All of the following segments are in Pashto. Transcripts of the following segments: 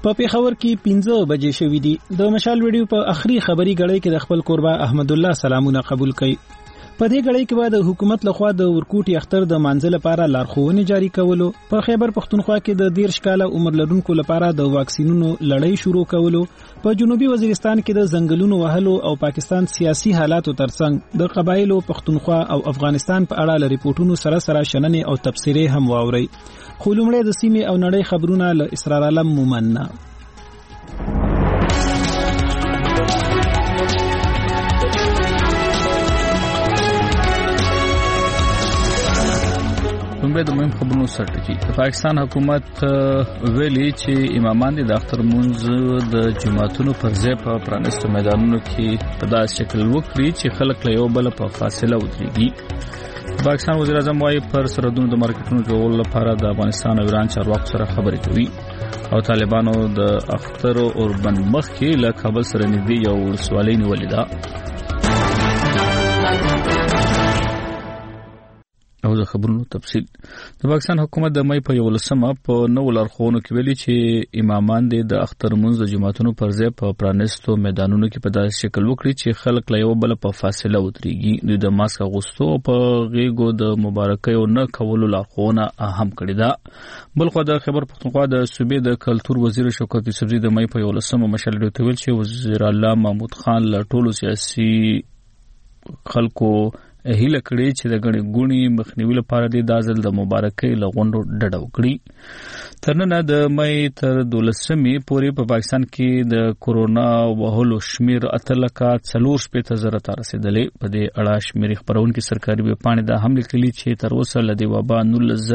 په پیښور کې 15 بجې شوې دي. د مشال ویډیو په اخري خبري غړۍ کې د خپل قربا احمد الله سلامونه قبول کړي. په دې غړۍ کې د حکومت لخوا د ورکوټي اختر د مانځل لپاره لارښوونې جاری کولو، په خیبر پختونخوا کې د 13 کاله عمر لرونکو لپاره د واکسینونو لړۍ شروع کولو، په جنوبي وزیرستان کې د زنګلونو وهلو او پاکستان سیاسي حالاتو ترڅنګ د قبایلو پختونخوا او افغانستان په اړه ریپورتونو سره شننې او تبصرې هم واوري. خو لومړی د سیمې او نړۍ خبرونه له اسرار عالم مومنه. د مهم خبرونو سرټکی د پاکستان حکومت ویلي چې امامان د اختر منځ د جماعتونو پر ځای په پرانیستو میدانونو کې په داسې شکل وکړي چې خلک له یو بل په فاصله ودرېږي. پاکستان وزیر اعظم وايي پر سرحدونو د مارکیټونو جوړولو لپاره د افغانستان او ایران چارواکو سره خبرې کوي او طالبانو د اختر اوربند مخ کې له کابل سره نږدې یو ولسوالۍ نیولې ده. او د خبرونو تفصیل د پاکستان حکومت د مې په 11مه په نو لارښوونو کې ویلي چې امامان د اختر منځ د جماعتونو پر ځای په پرانیستو میدانونو کې په داسې شکل وکړي چې خلک له یو بل په فاصله ودرېږي. دوی د ماسک اغوستو په غیږو د مبارکیو نه کولو لارښوونه هم کړې ده. بلخو د خیبر پختونخوا د صوبې د کلتور وزیر شوکت یوسفزي د مې په 11مه مشال ډیوټ ویل چې وزیر الله محمود خان له ټولو سیاسي خلکو هیله کړې چې د غړي ګونی مخنیوي لپاره د دازل د مبارکۍ لغونډو ډډه وکړي. ترنه د مې تر 12مې پورې په پاکستان کې د کورونا وهلو شمیر 8,400,000 ته رسیدلې. په دې اړه شمیر خبرونکو سرکاري ویبپاڼې د حمله کړي چې تر اوسه لدی وبا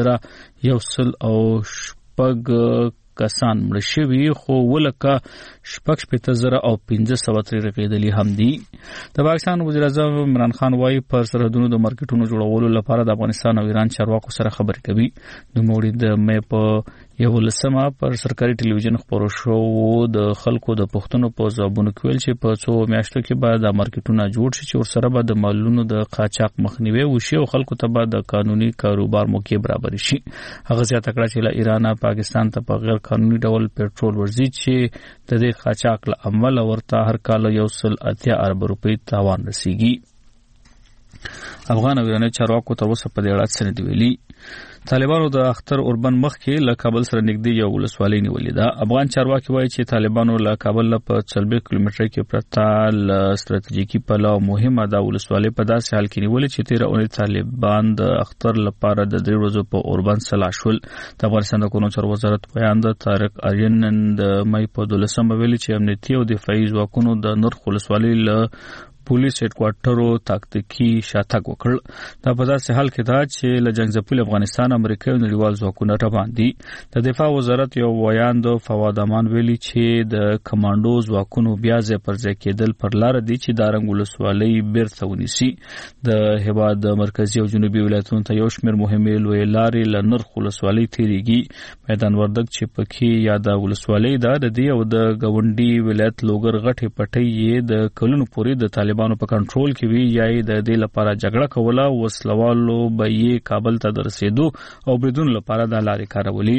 19,100 کسان مړ شوي خو ولکه 6,000 او 500 تر رقیدلی هم دي. د پاکستان وزیر اعظم عمران خان وايي پر سرحدونو د مارکیټونو جوړولو لپاره د افغانستان او ایران چارواکو سره خبرې کوي. د موړي د مې په 11مه پر سرکاري ټلویزیون خبرو شو د خلکو د پښتنو په ځوابونو کې ویل چې په 2 میاشتو کې به د مارکیټونو جوړ شي چې ورسره به د مالونو د قاچاق مخنیوي وشي او خلکو ته به د قانوني کاروبار موقع برابر شي. هغه زیاته کړه چې له ایران پاکستان ته په غیر قانوني ډول پېټرول ورځي چې د دې قاچاق له عمل ورته هر کال 180 ارب روپۍ تاوان رسیږي. افغان او ایرانی چارواکو تر اوسه په دې اړه څه نه دی ویلي. طالبانو د اختر اوربند مخ کې له کابل سره نږدې یو ولسوالۍ نیولې ده. افغان چارواکي وایي چې طالبانو له کابل په 40 کیلومتر کې پرته ل ستراتیژیکي پلو مهمه ده ولسوالۍ په داسې حال کې نیولې چې 13 اونۍ طالبان د اختر لپاره د 3 ورځو په اوربند سلا شول. د افغانستان د قانون چارو وزارت بیان د طارق آرین د مې په 12مه ویلي چې امنیتي او دفاعي ځواکونو د نرخ ولسوالۍ له پولیس هډ کوارټرو تاکتیکي شاتګ وکړ. دا په داسې حال کې ده چې له جنگ ځپلي افغانستان امریکا او نړیوال ځواکونه روان دي. د دفاع وزارت یو ویان د فواد امان ویلي چې د کمانډو ځواکونو بیا ځای پر ځای کېدل پر لار دي چې دارنګ ولسوالۍ بیرته ونیسي. د هیواد مرکزی او جنوبي ولایتونو ته یو شمېر مهمې لویې لارې له نرخ ولسوالۍ تیریږي. میدان وردګ چې پکې یا د ولسوالۍ ده د دې او د ګاونډي ولایت لوګر غټې پټۍ یې د کلونو پورې د طالبانو په کنټرول کې وی یا د دې لپاره جګړه کوله وسلوالو به یې کابل ته درسېدو او بریدون لپاره د لارې کارولې.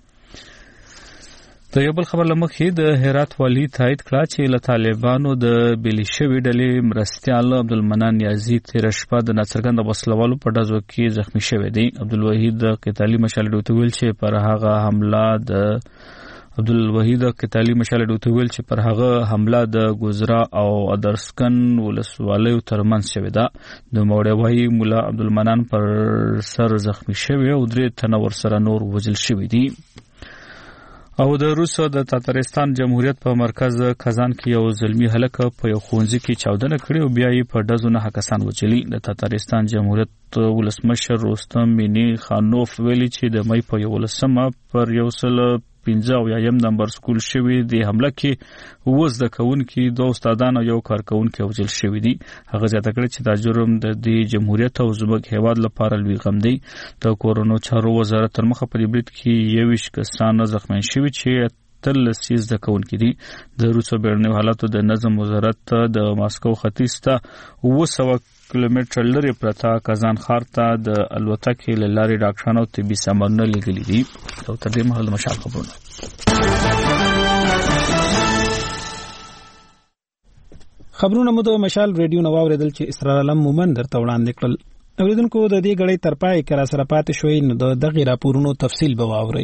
د یو بل خبر لمخې د هرات والی تایید کړه چې له طالبانو د بلی شوی ډلې مرستیال عبدالمنان نیازی تیر شپه د ناڅرګند وسلوالو په ډزو کې زخمی شوی دی. عبدالوحید قتالی مشال ډوته ویل چې پر هغه حمله د عبدالوحید قتالی مشال ډوته ویل چې پر هغه حمله د گزرا او ادرسکن ولسوالیو ترمنځ شوې ده. د موړوي مولا عبدالمنان پر سر زخمی شوی او 3 تنه ورسره نور وژل شوی دي. او د روس د تاتارستان جمهوریت په مرکز کازان کې یو ظلمي هلک په یو ښوونځي کې چاودنه کړې او بیا یې په ډزو نه کسان وژلي. د تاتارستان جمهوریت ولسمشر رستم مینی خانوف ویلي چې د مې په 11مه پر 115 نمبر سکول شوی د حمله کې وزد کونکي 2 استادان او یو کارکونکي وژل شوی دي. هغه زیاته کړی چې دا جرم د دې جمهوریت او زموږ هیواد لپاره لوی غم دی. د کورونا چارو وزارت تر مخه په دې برید کې 21 کسان زخمی شوي چې 13 زده کوونکي دي. د روسو بیرونی حالاتو د نظم وزارت د ماسکو ختیځ ته 200 کیلومتر لري پرته کازان ښار ته د الوتکې له لارې ډاکټرانو طبي سامانونه لېږلي دي. او تر دې مهال مشال خبرونه خبرونه مو د مشال ریډیو نو اوریدل چې اسرار علم مومن درته وړاندې کړل. اوریدونکو د دې غړې ترپای کرا سره پاتې شوي نو د دغه راپورونو تفصیل به واورئ.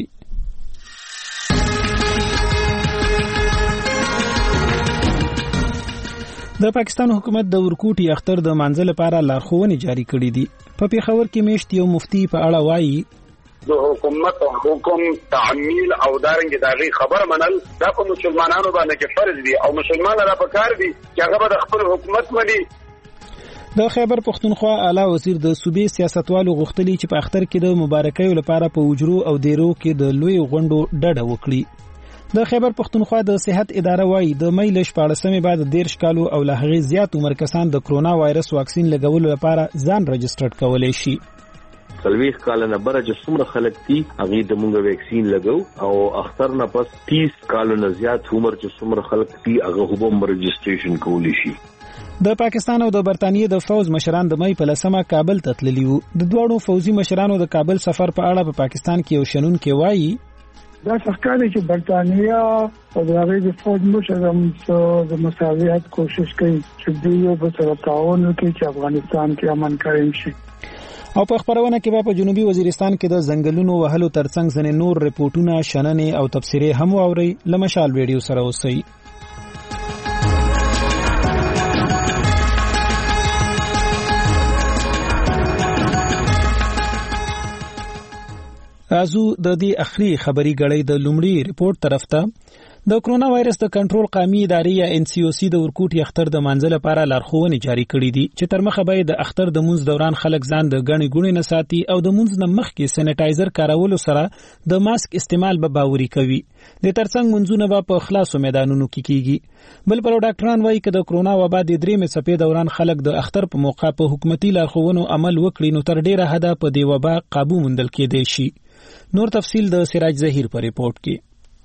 د پاکستان حکومت د ورکوټي اختر د منځل لپاره لارښوونې جاری کړې دي. په پیښور کې میشت یو مفتی په اړه وایي د حکومت حکم تعمیل او دارنګ داغي خبر منل دا په مسلمانانو باندې کې فرض دي او مسلمان را پکار دي چې هغه د خپل حکومت مني. د خیبر پښتونخوا اعلی وزیر د صوبې سیاستوالو غوښتلي چې په اختر کې د مبارکۍ لپاره په وجرو او دیرو کې د لوی غونډو ډډه وکړي. د خیبر پښتونخوا د صحت اداره وايي د مې ل 14 بعد 13 کالو او له هغې زیات عمر کسان د کرونا وایرس واکسین لګولو لپاره ځان رجسټر کولای شي. سلويخ کالونه بره چې څومره خلک دي هغه د مونږ ویکسین لګو او اختر نه پس 30 کالونه زیات عمر چې څومره خلک دي هغه هم رجسټریشن کولی شي. د پاکستان او د برتانیې د فوز مشران د مې په لسمه کابل ته تللي وو. د دوړو فوزي مشرانو د کابل سفر په اړه په پاکستان کې یو شنون کې وایي دا څرګنده چې برتانیې او د هغې د فوج مشران د مساوات کوشش کوي چې دوی یو بل سره تعاون وکړي چې افغانستان کې امن قائم شي. او په خبرونه کې په جنوبي وزیرستان کې د ځنګلونو وهلو ترڅنګ ځنې نور ریپورتونه شننې او تبصرې هم واوري. لمشال ویډیو سره اوسئ. ازو د دې اخري خبري غړې د لومړي ریپورت طرف ته. د کرونا وایرس د کنټرول قومي ادارې یا NCOC د ورکوټي اختر د منځل لپاره لارښوونې جاری کړې دي چې تر مخه به د اختر د منځ دوران خلک ځان د غني ګونې نه ساتي او د منځ نه مخکې سینیټایزر کارولو سره د ماسک استعمال به باوري کوي. د ترڅنګ منځونه به په خلاصو میدانونو کې کیږي. بل پر ډاکټران وایي چې د کرونا وبا د 3 مې دوران خلک د اختر په موقع په حکومتي لارښوونو عمل وکړي نو تر ډیره حده په دی وبا قابو موندل کېدای شي. نور تفصیل د سراج ظهیر په ریپورت کې.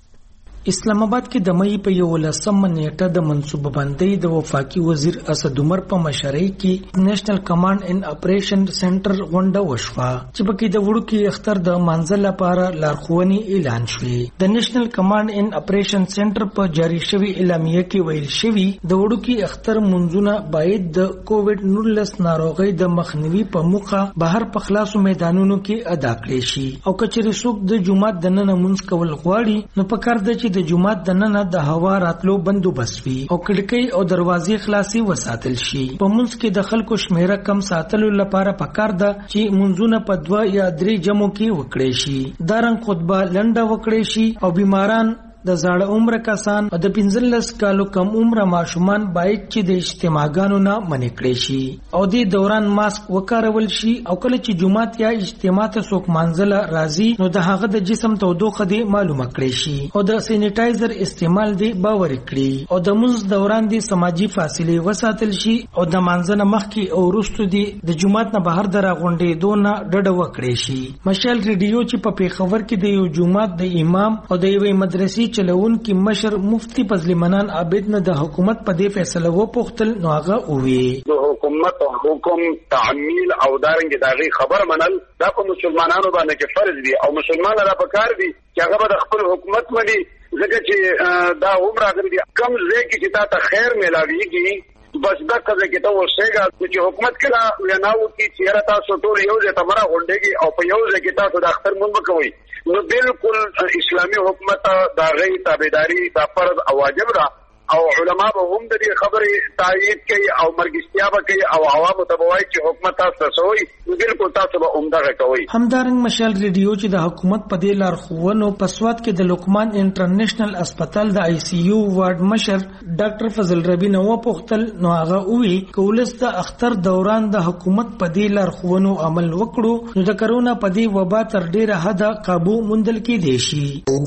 اسلام آباد کې د مې په 11 نیټه د منصوبه بندۍ د وفاقي وزیر اسد عمر په مشرۍ کې نېشنل کمانډ ان اپریشن سنټر غونډه وشوه چې پکې د وړوکي اختر د منځل لپاره لارښوونې اعلان شوې. د نېشنل کمانډ ان اپریشن سنټر په جاری شوی اعلامیه کې ویل شوی د وړوکي اختر منځونه باید د کووډ 19 ناروغۍ د مخنیوي په موخه بهر په خلاصو میدانونو کې ادا کړي شي او کچېرې څوک د جمعات د نن منځ کول غواړي نو پکار د د جمعات د نن د هوا راتلو بندوبست وي او کړکۍ او دروازې خلاصي وساتل شي. په منځ کې د خلکو شمیره کم ساتلو لپاره پکار ده چې منځونه په 2 یا 3 جمعو کې وکړي شي. دارنګ خطبه لنډه وکړي شي او بیماران د زاړه عمر کسان او د 15 کالو کم عمر ماشومان باید چې د اجتماعګانو نه منې کړي شي او د دوران ماسک وکارول شي او کله چې جمعات یا اجتماع ته څوک منځله راځي نو د هغه د جسم تودوخه دی معلومه کړي شي او د سینیټایزر استعمال دی باور کړي او د منځ دوران دی سماجی فاصله وساتل شي او د منځنه مخکې او وروسته دی د جمعات نه بهر دراغونډې دونه ډډه وکړي شي. مشال ریډیو چې په پیښور کې د یو جمعات د امام او د یوې مدرسې چلون کی مشر مفتی فضل منان عابد نه د حکومت په دې فیصله و پوښتل نو هغه وی د حکومت حکم تعمیل او دارنګ داغي خبر منل دا په مسلمانانو باندې کې فرض دي او مسلمان را پکار دي چې هغه د خپل حکومت مني ځکه چې دا عمر راغلي کم ځای کې چې تا خیر ملاويږي بس دا کله کې ته وسېګا چې حکومت کړه ولناو کې چیرې تاسو ټول یو ځای تمرا غونډيږي او په یو ځای کې تاسو د اختر مونږ کوي نو بالکل اسلامی حکومت دا غي تابعداري دا فرض او واجب را او علما به هم د دې خبرې تایید کوي او مرګستیا به کوي او عوامو ته وایي چې حکومت تاسو وایي بالکل تاسو به عمده کوي. همدارنګ مشال ریډیو چې د حکومت په دې لارښوونو په سواد کې د لقمان انټرنیشنل هسپتال د ICU وارډ مشر ډاکټر فضل ربی نو پوښتل نو هغه وی کولس د اختر دوران د حکومت په دې لارښوونو عمل وکړو نو د کرونا په دې وبا تر ډیره حد قابو موندل کېدای شي.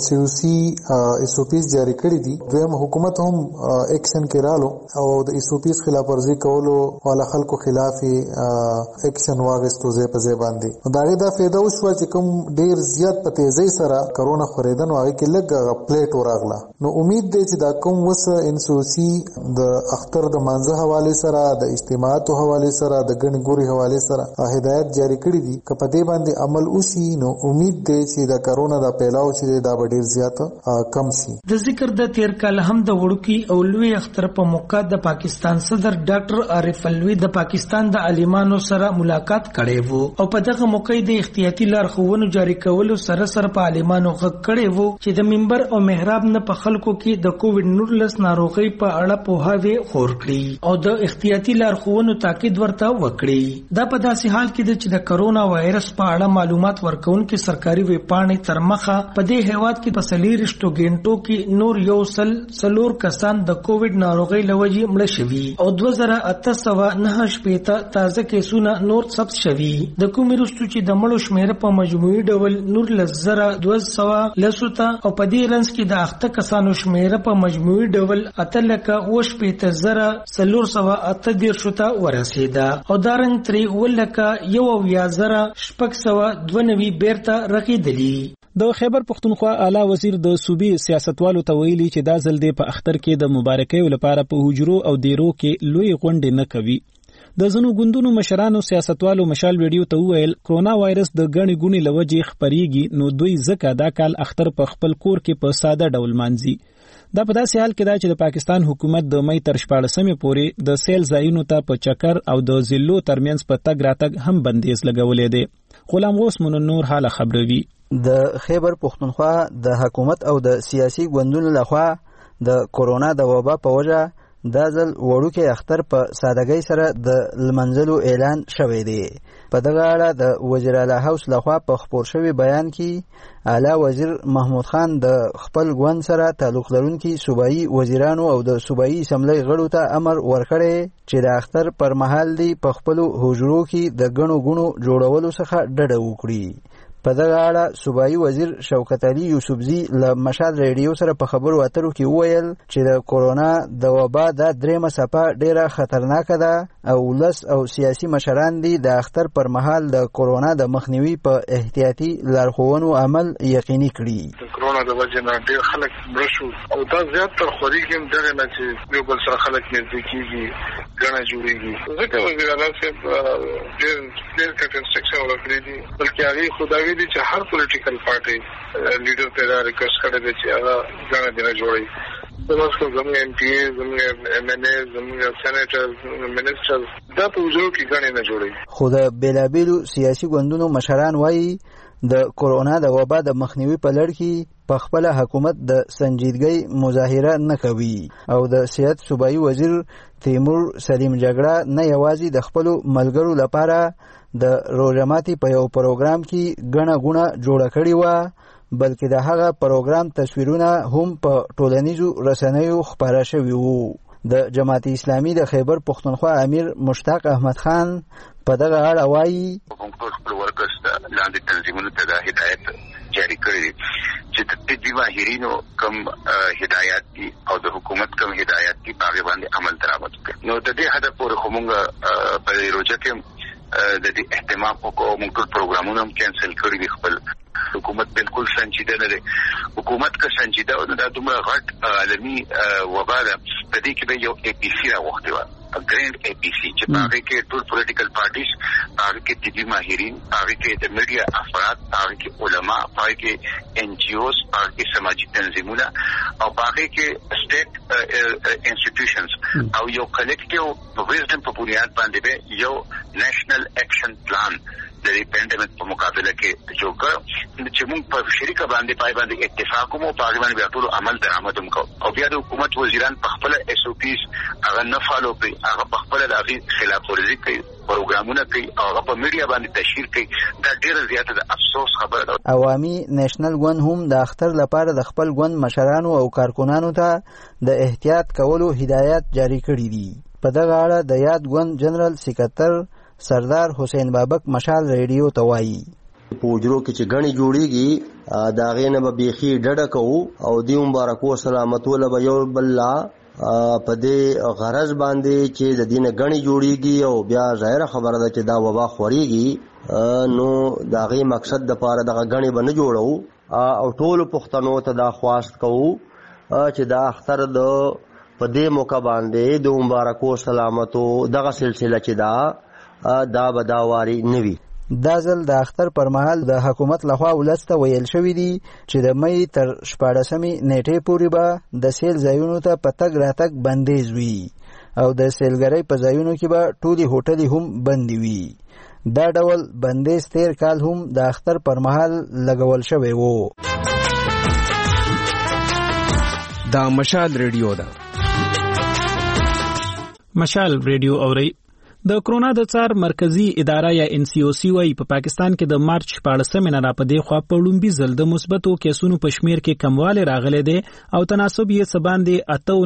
NCOC SOPs جاری کړی دي. دویم حکومت هم ایکشن کې رالو او د SOPs خلاف ورزي کولو والا خلکو خلاف ایکشن واغستو زې په ځای باندې. دا غي دا فایده وشو چې کوم ډیر زیات په تیزی سره کرونا خریدن او هغه کې لږ پلیټ وراغله نو امید دی چې دا کوم وس NCOC د اختر د مانځه حواله سره د اجتماعاتو حواله سره د ګڼګوري حواله سره هدایت جاری کړی دي که په دې باندې عمل وشي نو امید دی چې د کرونا د پیلاو چې دا ډیر زیات کم شي. د ذکر د تیر کال هم د وړوکی او لوی اختر په موقع د پاکستان صدر ډاکټر عارف الوی د پاکستان د عالمانو سره ملاقات کړي وو او په دغه موقع د احتیاطي لارښوونو جاری کولو سره په عالمانو غږ کړي وو چې د منبر او محراب نه په خلکو کې د کووډ-19 ناروغي په اړه پوهاوی خور کړي او د احتیاطي لارښوونو تاکید ورته وکړي. دا په داسې حال کې چې د کرونا وایرس په اړه معلومات ورکونکي سرکاري ویبپاڼې تر مخه په دې هیواد کې په 40 غنټو کې نور یو سلور کسان د کووډ ناروغي لوجې مړ شوي او 2809 تازه کیسونه نور ثبت شوي. د کومې وروسته چې د مړو شمیره په مجموعي ډول نور 10210 او په دې رنځ کې د اخته کسانو شمیره په مجموعي ډول 8,438 ورسېده او دا رنګ ترې 1,11,692 بیرته رغېدلي. د خیبر پختونخوا اعلی وزیر د صوبې سیاستوالو ته ویلي چې دا ځل د په اختر کې د مبارکۍ لپاره په حجرو او دیرو کې لوی غونډې نه کوي. د ځینو ګوندونو مشرانو سیاستوالو مشال ویډیو ته وویل کرونا وایرس د غني ګونی لوجې خپريږي نو دوی ځکه دا کال اختر په خپل کور کې په ساده ډول مانځي. دا په داسې حال کې دا چې د پاکستان حکومت د مې تر 14مې پورې د سیل ځایونو ته په چکر او د ضلعو ترمنځ په تګ راتګ هم بندیز لګولې ده. غلام غوث منور حاله خبروي. د خیبر پختونخوا د حکومت او د سیاسي ګوندونو لخوا د کورونا د وبا په وجه دا ځل وړوکی اختر په سادهګۍ سره د لمنځلو اعلان شوی دی. په دغه اړه د وزیر اعلی هاوس لخوا په خپور شوی بیان کې اعلی وزیر محمود خان د خپل ګوند سره تعلق لرونکي صوبایي وزیرانو او د صوبایي اسمبلی غړو ته امر ورکړی چې د اختر پر مهال دی په خپل حجرو کې د غنو غنو جوړولو څخه ډډه وکړي. په دغه اړه صوبایي وزیر شوکت علي یوسفزي له مشال ریډیو سره په خبرو اترو کې وویل چې د کورونا د وبا د درېمه څپه ډیره خطرناکه ده او ولس او سیاسي مشران دي د اختر پر مهال د کورونا د مخنیوي په احتیاطي لارښوونو عمل یقیني کړي. د کورونا د وجې نه ډیر خلک مړه شو او دا زیات تر خوريږي دغه نه چې یو بل سره خلک نږدې کیږي ګڼه جوړیږي. ځکه وزیر اعلی صاحب ډیر کنسټرکشن ورکړي دي بلکې هغه خدای دي چې هر پولیټیکل پارټي لیډر ته دا ریکوست کړی دی چې هغه ګڼه دینه جوړي. زموږ زموږ ایم پی ای زموږ ایم ان ای زموږ سېنیټر منسټر دا په وجو کې ګڼه نه جوړي. خو د بیلابیلو سیاسي ګوندونو مشران وایي د کورونا د وبا د مخنیوي په لړ کې په خپل حکومت د سنجیدګۍ مظاهره نه کوي او د صحت صوبایي وزیر تیمور سلیم جګړه نه یوازې د خپل ملګرو لپاره د روزماتي په یو پروګرام کې غنه غونه جوړ کړی و بلکې د هغه پروګرام تصویرونه هم په ټولنیزو رسنیو خپاره شوي وو. د جماعت اسلامي د خیبر پختونخوا امیر مشتاق احمد خان په دغه اړه وایي لاندې تنظیمونو ته دا هدایت جاری کړی چې د طبي ماهرینو کوم هدایت دي او د حکومت کوم هدایت دي په باندې عمل درآمد کړي. نو د دې هدف پورې کومه په روزه کې د دې اهتمام او موږ پروګرامونه هم کینسل کړی دي. خپل حکومت بالکل سنجیده نه دی. حکومت که سنجیده او د دومره غټ عالمي وبا ده په دې کې به یو اي پي سي راوخته و ګرینډ اي پي سي چې هغه کې ټول پولیټیکل پارټیز هغه کې طبي ماهرین هغه کې د میډیا افراد هغه کې علما هغه کې ان جي اوز هغه کې سماجي تنظیمونه او هغه کې سټیټ انسټیټیوشنز او یو کلیکټیو ویزډم په بنیاد باندې به یو نېشنل اکشن پلان د پینډمیک په مقابله کې جوړ کړ چې موږ په شریکه باندې پای باندې اتفاق مو په باندې بیا ټول عمل درآمد وکړو او بیا د حکومت وزیران په خپل اس او پیز هغه نه فالو کوي هغه په خپل د خلاف ورزي کوي پروګرامونه کوي او هغه په میډیا باندې تشهیر کوي. دا ډیره زیاته د افسوس خبره ده. عوامي نېشنل ګوند هم د اختر لپاره د خپل ګوند مشرانو او کارکونانو ته د احتیاط کولو هدایت جاری کړی دي. په دغه اړه د یاد ګوند جنرال سکرټر سردار حسین بابک مشال ریډیو ته وایي په وجرو کې چې غني جوړیږي دا غینه به بيخي ډډه کوو او دی مبارکو سلامت ول به یو بل په دې غرض باندې چې د دینه غني جوړیږي او بیا ظاهر خبره ده چې دا وبا خوريږي نو دا غي مقصد د پاره د غني بنه جوړو او ټول پښتنو ته دا خواست کوو چې دا اختر د په دې موقع باندې د مبارکو سلامتو دغه سلسله چې دا بداواری نوي. دا ځل د اختر پر مهال د حکومت لخوا ولس ته ویل شوي دي چې د مئی تر 14مې نیټې پورې به د سیل ځایونو ته په تګ راتګ بندیز وي او د سیلګرۍ په ځایونو کې به ټولې هوټلې هم بندې وي. دا ډول بندیز تیر کال هم د اختر پر مهال لګول شوی وو. دا مشال ریډیو ده. مشال ریډیو اوري. د کرونا د څار مرکزی اداره یا NCOC وايي په پاکستان کې د مارچ 14مې نه راپدې خوا په لومبي ځل د مثبتو کیسونو په شمیر کې کمواله راغلی دی او تناسب یې سباندې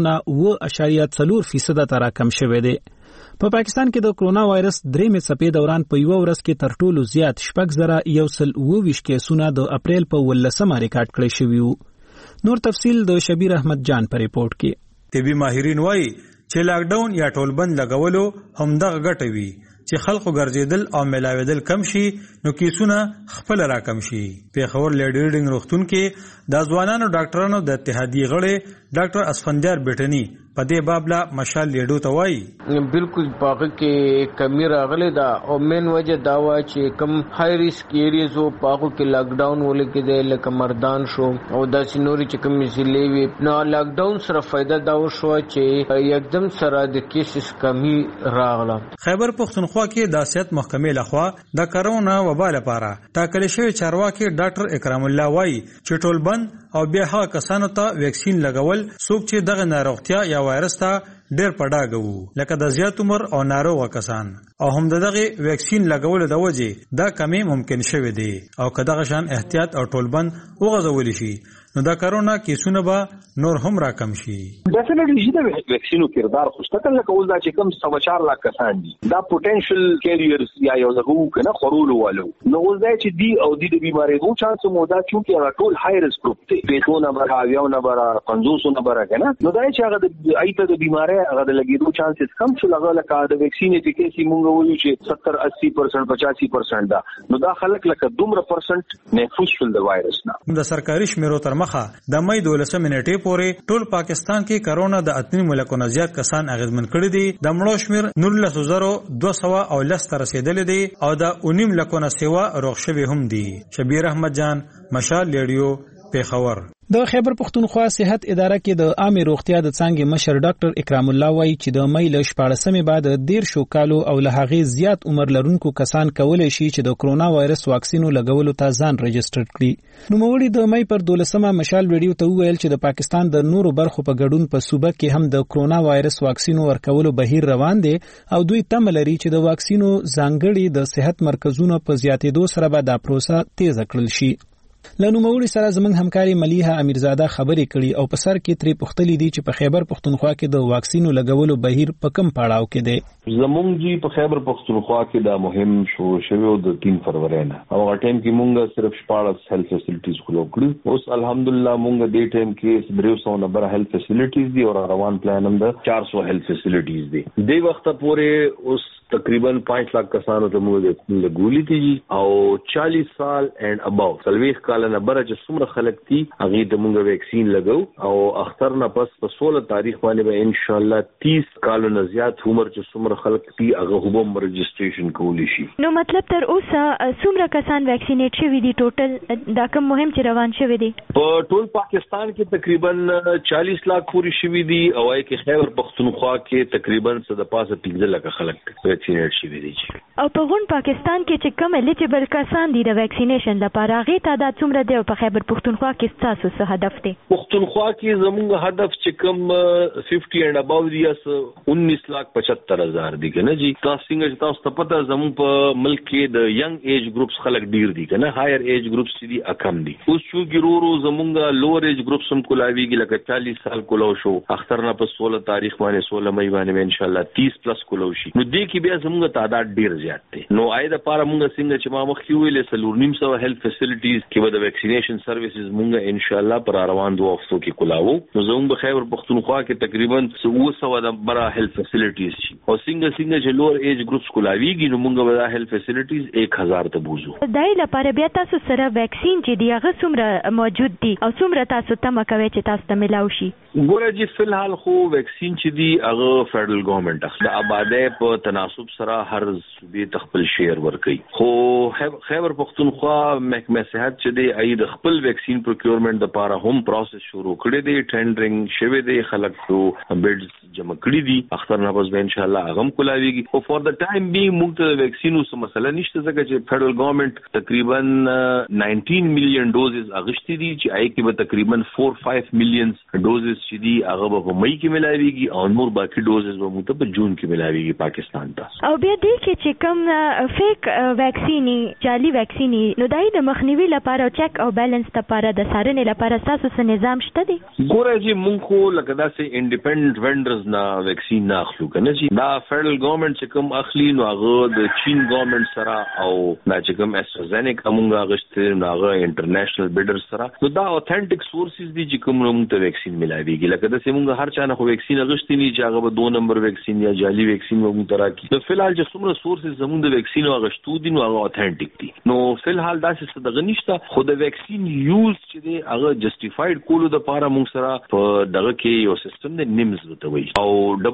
8.4% ته راکم شوی دی. په پاکستان کې د کرونا وایرس 3مې څپې دوران په یو ورځ کې تر ټولو زیات 6,122 کیسونه د اپریل په 18مه ریکارډ کړی شوی وو. نور تفصیل د شبیر احمد جان په ریپورت کې. طبي ماهرین وایي چې لاک ډاون یا ټولبند لګولو همدغه ګټه وي چې خلکو ګرځیدل او ملاویدل کم شي نو کیسونه خپل را کم شي. پیښور لیډی ریډینګ روغتون کې د ځوانانو ډاکټرانو د اتحادیې غړي ډاکټر اسفندیار بیٹنی په دې بابلا مشال لیډو ته وایي بالکل پاګه کې کمی راغله دا او مین وجه دا و چې کم های ریسک ایریاز او پاګه کې لاک ډاون ولکې د لکه مردان شو او د سينوري چې کم ضلع وي نو لاک ډاون سره فائدہ دا شو چې یکدم سره د کیسز کمی راغله. خیبر پختونخوا کې د سیاست محکمې لخوا د کرونا وبا لپاره ټاکل شوی چارواکي ډاکټر اکرام الله وایي چې ټولبند او بیا هغه کسانو ته ویکسین لګول څوک چې دغه ناروغتیا یا وایرس ته ډېر پډاګه وو لکه د زیات عمر او ناروغه کسان او هم دغه ویکسین لګول د وجې دا کمی ممکن شوه دی او کداغه شان احتیاط او ټولبند وغځول شي نو دا کرونا کیسونه به نور هم راکم شي. ډیفینیټلی چې د ویکسینو کردار خوشته کله کول دا چې کوم 4 لک کسان دي دا پوتنشل کیریرز یا یو زغو کنه خورول والو نو ولدا چې دی او د بیماری غو چانس مودا چې ټول های ریسک ګروپ دی پیښونه بر اویاونه بر 500 بر کنه نو دا چې هغه د ایته د بیماری هغه د لګیدو چانسز کم شو لګا لکه د ویکسین افیکیسی مونږ وایو چې 70-80% 85% دا نو دا خلک لکه دومره پرسنټ محفوظ شول د وایرس نه. د سرکاري شمیرو تر مخه د مئی 12 نیټې پورې ټول پاکستان کې کرونا د 8 ملکونو زیات کسان اغیزمن کړي دي. د مړو شمیر 19,210 ته رسیدلی دی او د 19 لکونو سیوا روغ شوي هم دي. شبیر احمد جان مشال لیډیو پیښور. د خیبر پختونخوا صحت اداره کې د عامه روغتیا د څنګه مشر ډاکټر اکرام الله وایي چې د مئی ل 14مې بعد 13 کالو او له هغه زیات عمر لرونکو کسان کولای شي چې د کرونا وایرس واکسینو لګولو ته ځان رجسټر کړي. نو موږ د مئی پر 12مه مشال ویډیو ته ویل چې د پاکستان د نورو برخو په ګډون په صوبه کې هم د کرونا وایرس واکسینو ورکولو بهیر روان دي او دوی تم لري چې د واکسینو ځانګړي د صحت مرکزونو په زیاتېدو سره به دا پروسه تیز کړل شي. لنوموړي سره زمنګ همکاري ملیحه امیرزاده خبرې کړي او په سر کې تری پختلی دي چې په خیبر پختونخوا کې د واکسینو لګولو بهیر په کم پړاو کې دی. زمونږ جی په خیبر پختونخوا کې دا مهم شروع شوی د 3 فروری نه او ټیم کې مونږ صرف 14 هیلث فیسیلیټیز خلو کړو. اوس الحمدلله مونږ دې ټیم کې 300 نمبر هیلث فیسیلیټیز دي او روان پلان هم د 400 هیلث فیسیلیټیز دي. دې وخت پورې اوس تقریبا 5 लाख کسانو ته موږ لګولې دي او 40 سال اینڈ اباو سلويخ کال نه بره چې څومره خلک دي هغه د موږ ویکسین لګو او اختر نه پس په 16 تاریخ باندې به ان شاء الله 30 کال نه زیات عمر چې څومره خلک دي هغه هم رجسټریشن کولی شي. نو مطلب تر اوسه څومره کسان ویکسینیټ شوي دي ټوټل دا کوم مهم چې روان شوي دي په ټول پاکستان کې تقریبا 40 लाख پوری شوي دي او کې خیبر پختونخوا کې تقریبا 15 لک خلک ویکسینیټ شوي دي. او په غون پاکستان کې چې کوم الیجیبل کسان دي د ویکسینیشن لپاره هغه تعداد څومره دی او په خیبر پختونخوا کې تاسو څه هدف دی؟ پختونخوا کې زموږ هدف چې کوم 50 اینڈ اباو دی 19,75,000 دي کنه جی. تاسو څنګه چې تاسو ته پته زموږ په ملک کې د ینګ ایج ګروپس خلک ډیر دي کنه هایر ایج ګروپس دي کم دي. اوس شو ګرورو زموږ لوور ایج ګروپس هم کولاویږي لکه 40 سال کولو شو اختر نه په 16 تاریخ باندې 16 مئی باندې ان شاء الله 30 پلس کولو شي. نو دې کې بیا زموږ تعداد ډیر زیات دی. نو آی د پاره مونږ څنګه چې ما مخکې ویلې 300 هیلث فیسیلیټیز کې به د ویکسینیشن سرویسز مونږ ان شاء الله پر روان دوه هفتو کې کولاو. نو زموږ په خیبر پختونخوا کې تقریبا 200 د برا هیلث فیسیلیټیز شي او څنګه چې لوور ایج ګروپس کولاویږي نو مونږ به د هیلث فیسیلیټیز 1000 ته بوزو. دای لپاره بیا تاسو سره ویکسین چې دی هغه څومره موجود دي او څومره تاسو تمه کوي چې تاسو ته ملاو شي؟ ګوره جی فلحال خو ویکسین چې دی هغه فدرل ګورنمنت د آبادی په تناسب سره هر صوبې دې تخپل شیر ورکړي. خو خیبر پختونخوا محکمه صحت چې دی ای د خپل ویکسین پروکیورمنت د لپاره هم پروسس شروع کړی دی، ټینډرینګ شوی دی، خلک خو بیډز جمع کړي دي، اختر نه بس به ان شاء الله هغه کولاویږي. او فور د ټایم بینګ موږ ته ویکسینو څه مسله نشته ځکه چې فدرل ګورنمنت تقریبا 19 میلیون ډوزز اغشتي دي چې آی کې به تقریبا 4-5 میلیون ډوزز چې دي هغه به مئی کې ملاويږي او نور باقي ډوزز به موږ ته په جون کې ملاويږي پاکستان ته. او بیا دې کې چې کوم فیک ویکسینی جعلي ویکسینی نو دای د مخنیوي لپاره چک او بیلانس لپاره د سارنې لپاره تاسو څه نظام شته دی؟ ګوره چې موږ خو لکه داسې انډیپندنت وینډرز نه ویکسین نه اخلو کنه چې دا فدرل ګورنمنت چې کوم اخلي نو هغه د چین ګورنمنت سره او دا چې کوم استرازینیکا موږ اغشته نو هغه انټرنیشنل بیډر سره نو دا اوثنټیک سورسز دي چې کوم موږ ته ویکسین ملاويږي. لکه د سیمونږ هر چا نه خو ویکسین اغشتي نه چې هغه به 2 نمبر ویکسین یا جعلي ویکسین موږ ته راکړي. نو فلحال چې څومره سورسز زموږ د ویکسین اغشتو دي نو هغه اوثنټیک دي. نو فلحال دا څه دغه نشته، خو د ویکسین یوز چې دی هغه جسټیفاید کولو د لپاره موږ سره په دغه کې یو سیستم د نیمز وته وي او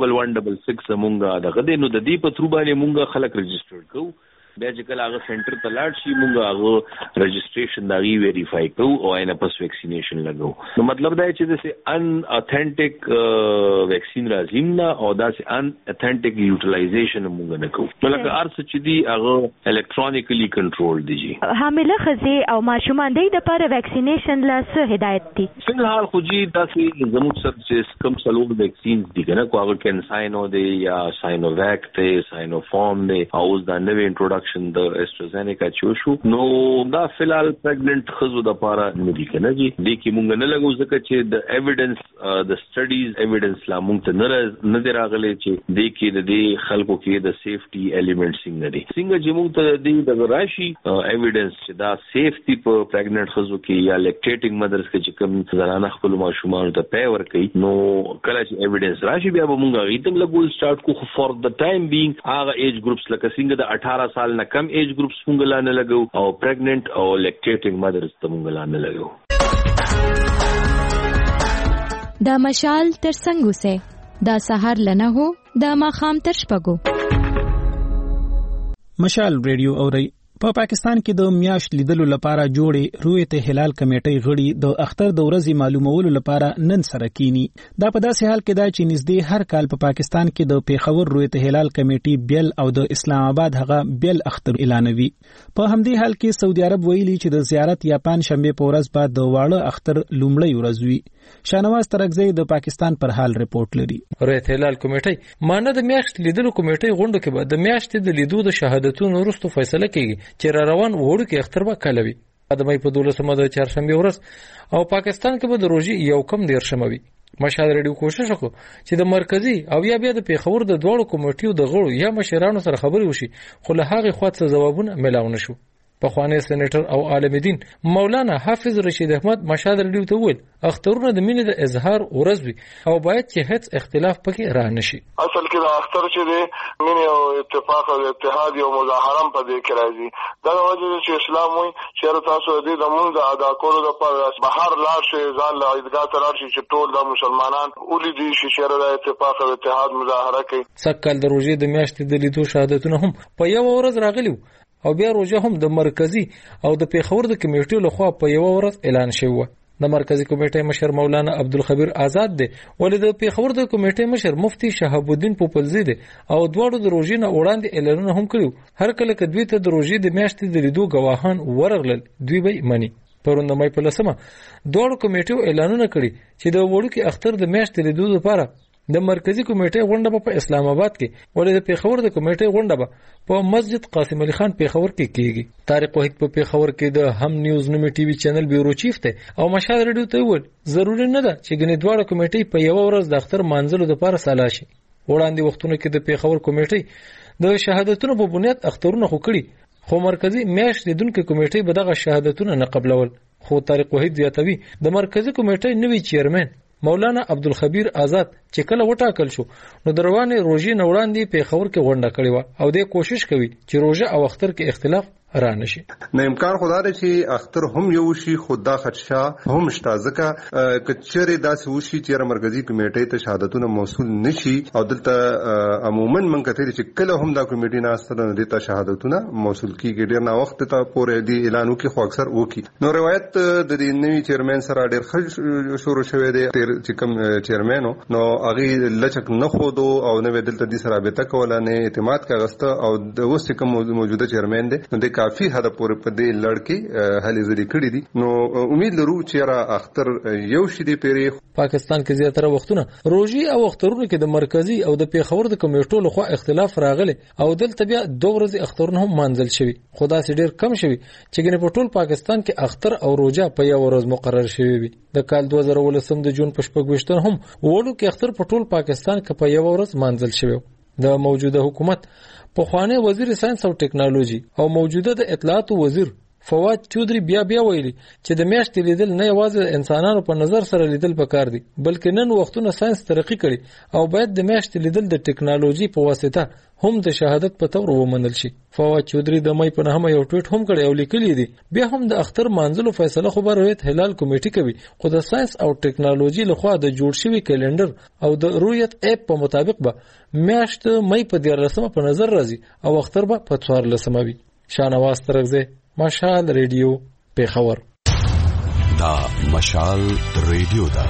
1166 زمونږ دغه دی. نو د دې په تر باندې موږ خلک رجسټر کوو، بیا چې کله هغه سنټر ته لاړ شي موږ هغه رجسټریشن دا غي ویریفای کوو او اینه پس ویکسینیشن لګو. نو مطلب دا چې د ان اتھنټیک ویکسین راځي نه او دا چې ان اتھنټیک یوټیلایزیشن موږ نه کوو. نو لکه ارڅ چې دی هغه الکترونیکلی کنټرول دی. حامله ښځې او ماشومان د لپاره ویکسینیشن لا څه هدایت دي؟ فلحال خو جی تاسو زموږ سره چې کوم څلور ویکسین دي کنه کو هغه کینساینو دی یا ساینوویک دی، ساینوفارم دی او دا نوې انټروډکشن د استرازینیکا چوشو. نو دا فلحال پریګننټ خزو د لپاره نه دي کنه جی. دې کې مونږ نه لګو ځکه چې د ایویډنس د سټډیز ایویډنس لا مونږ ته نه راغلي چې دې کې د دې خلکو کې د سیفټي ایلیمنټ څنګه دي. څنګه چې مونږ ته دې د راشي ایویډنس چې دا سیفټي په پریګننټ خزو کې یا لیکټیټینګ مدرز کې چې کوم زنانه خپل ماشومان ته پیور کوي نو کله چې ایویډنس راشي بیا به مونږ غیتم لګول سٹارټ کو. فور د ټایم بینګ هغه ایج ګروپس لکه څنګه د 18 سال نه کم ایج ګروپس مونږ لا نه لګو او پریګننټ او لیکټیټینګ مدرز ته مونږ لا نه لګو. دا مشال تر څنګه سه دا سحر لنه هو دا ماخام تر شپګو. مشال ریډیو اوري په پاکستان کې د میاشت لیدلو لپاره جوړې رؤیت هلال کمیټې غړي د اختر د ورځې معلومولو لپاره نن سره کینی. دا په داسې حال کې دا چې نږدې هر کال په پاکستان کې د پیښور رؤیت هلال کمیټې بیل او د اسلام آباد هغه بیل اختر اعلانوي. په همدې حال کې سعودي عرب ویلي چې د زیارت یا پنځ شنبه په ورځ بعد د واړه اختر لومړی ورځ وي. شانواز ترکزی د پاکستان پر حال رپورټ لري. رؤیت هلال کمیټې مانه د میاشت لیدلو کمیټې غونډه کې به د میاشتې د لیدو د شهادتونو وروسته فیصله کیږي چې را روان وړو کې اختر به کلوي. د مې په 12 د چهارشنبه ورځ او پاکستان کې به د روزي یو کم دیر شموي. مشال ریډیو کوشش وکړو چې د مرکزی او یا بیا د پیښور د دوړو کمیټیو د غړو یا مشرانو سره خبري وشي، خو له هغه خواته ځوابونه ملاو نشو. پخوانی سېنیټر او عالم دین مولانا حافظ رشید احمد مشال ریډیو ته وویل اخترونه د مینې د اظهار ورځ وي او باید چې هیڅ اختلاف پکې را نشي. اصل کې د اختر چې دی مینې او اتفاق او اتحاد او مظاهره په دې کې راځي. دا د وجه چې اسلام وایي چې تاسو دې د مونږ د ادا کولو لپاره بهر لاړ شئ، ځان له عیدګاه ته لاړ شئ چې ټول د مسلمانان ولیدي چې د اتفاق او اتحاد مظاهره کوي. سکهال د روزي د میاشتې د لیدو شهادتونه هم په یو ورځ راغلي او بیا روزه هم د مرکزی او د پیښور د کمیټې لخوا په یو ورځ اعلان شوی. د مرکزی کمیټې مشر مولانا عبدالخبیر آزاد دی، ولې د پیښور د کمیټې مشر مفتی شهاب الدین پوپلزی دی او دواړو د روزي نه وړاندې اعلانونه هم کړیو. هر کله چې دوی ته د روزي د میاشتې د لیدو گواهان ورغلل دوی به مني. پرون د مې په لسمه دواړو کمیټو اعلانونه کړي چې د وړو کې اختر د میاشتې لیدو لپاره د مرکزی کمیټې غونډه په اسلام آباد کې ولې د پیښور د کمیټې غونډه په مسجد قاسم علي خان پیښور کې کیږي. طارق وحید په پیښور کې د هم نیوز نومي ټي وي چینل بیورو چیف ته او مشال ریډیو ته وویل ضروري نه ده چې ګنې دواړه کمیټې په یو ورځ د اختر مانځلو لپاره سلا شي. وړاندې وختونو کې د پیښور کمیټې د شهادتونو په بنیاد اخترونه خو کړي، خو مرکزی میاشت لیدونکو کمیټې به دغه شهادتونه نه قبلول. خو طارق وحید زیاتوي د مرکزی کمیټې نوی چیرمن مولانا عبدالخبیر آزاد چې کله وټاکل شو نو دروانې روزي نه وړاندې پیښور کې غونډه کړې و او د کوشش کوي چې روزه او اختر کې اختلاف را نشي. نه امکان خدای دی چې اختر هم یو شي خدا خدشا هم شته ځکه کچره داسې وشي چې مرکزی کمیټې ته شهادتونه موصول نشي او دلته عموما من کته چې کله هم دا کمیټې نه استره نه دي شهادتونه موصول کیږي ډیر نه وخت ته پورې دی اعلان وکي خو اکثر وکي. نو روایت د دې نوی چیرمن سره ډیر ښه شروع شوه دی چې کوم چیرمنو نو هغه لچک نه خودو او نو دلته د سره به تکول نه اعتماد کا غسته او د اوس کوم موجوده چیرمن دی نو د کافي حد پورې په دې لړکی هلي زری کړی دي. نو امید لرو چې را اختر یو شې دی پیری. پاکستان کې زیاتره وختونه روزي او اخترونو کې د مرکزی او د پیښور د کمیټو لخوا اختلاف راغلی او دلته بیا 2 ورځې اخترونه هم منځل شوی. خدا سي ډیر کم شوی چې ګنې په ټول پاکستان کې اختر او روزه په یو ورځ مقرر شوی وي. د کال 2019 د جون په 28 هم وړو کې اختر په ټول پاکستان کې په یو ورځ منځل شوی. د موجوده حکومت په خوانه وزیر ساينس او ټیکنالوژي او موجوده د اطلاعات وزیر فواد چودري بیا ویلي چې د میاشتې لیدل نه یوازې انسانانو په نظر سره لیدل پکار دي بلکې نن وختونه ساينس ترقی کړي او باید د میاشتې لیدل د ټیکنالوژي په واسطه هم د شهادت په تور ومنل شي. فواد چودري د مې په نامه یو ټویټ هم کړی او لیکلی دی بیا هم د اختر منځلو فیصله خبر رویت هلال کمیټه کوي خو د ساينس او ټیکنالوژي لخوا د جوړ شوی کلندر او د رویت اپ په مطابق به میاشت مې په 14 په نظر راځي او اختر به په 14 وي. شانواز ترغزه مشال ریډیو پیښور. دا مشال ریډیو دا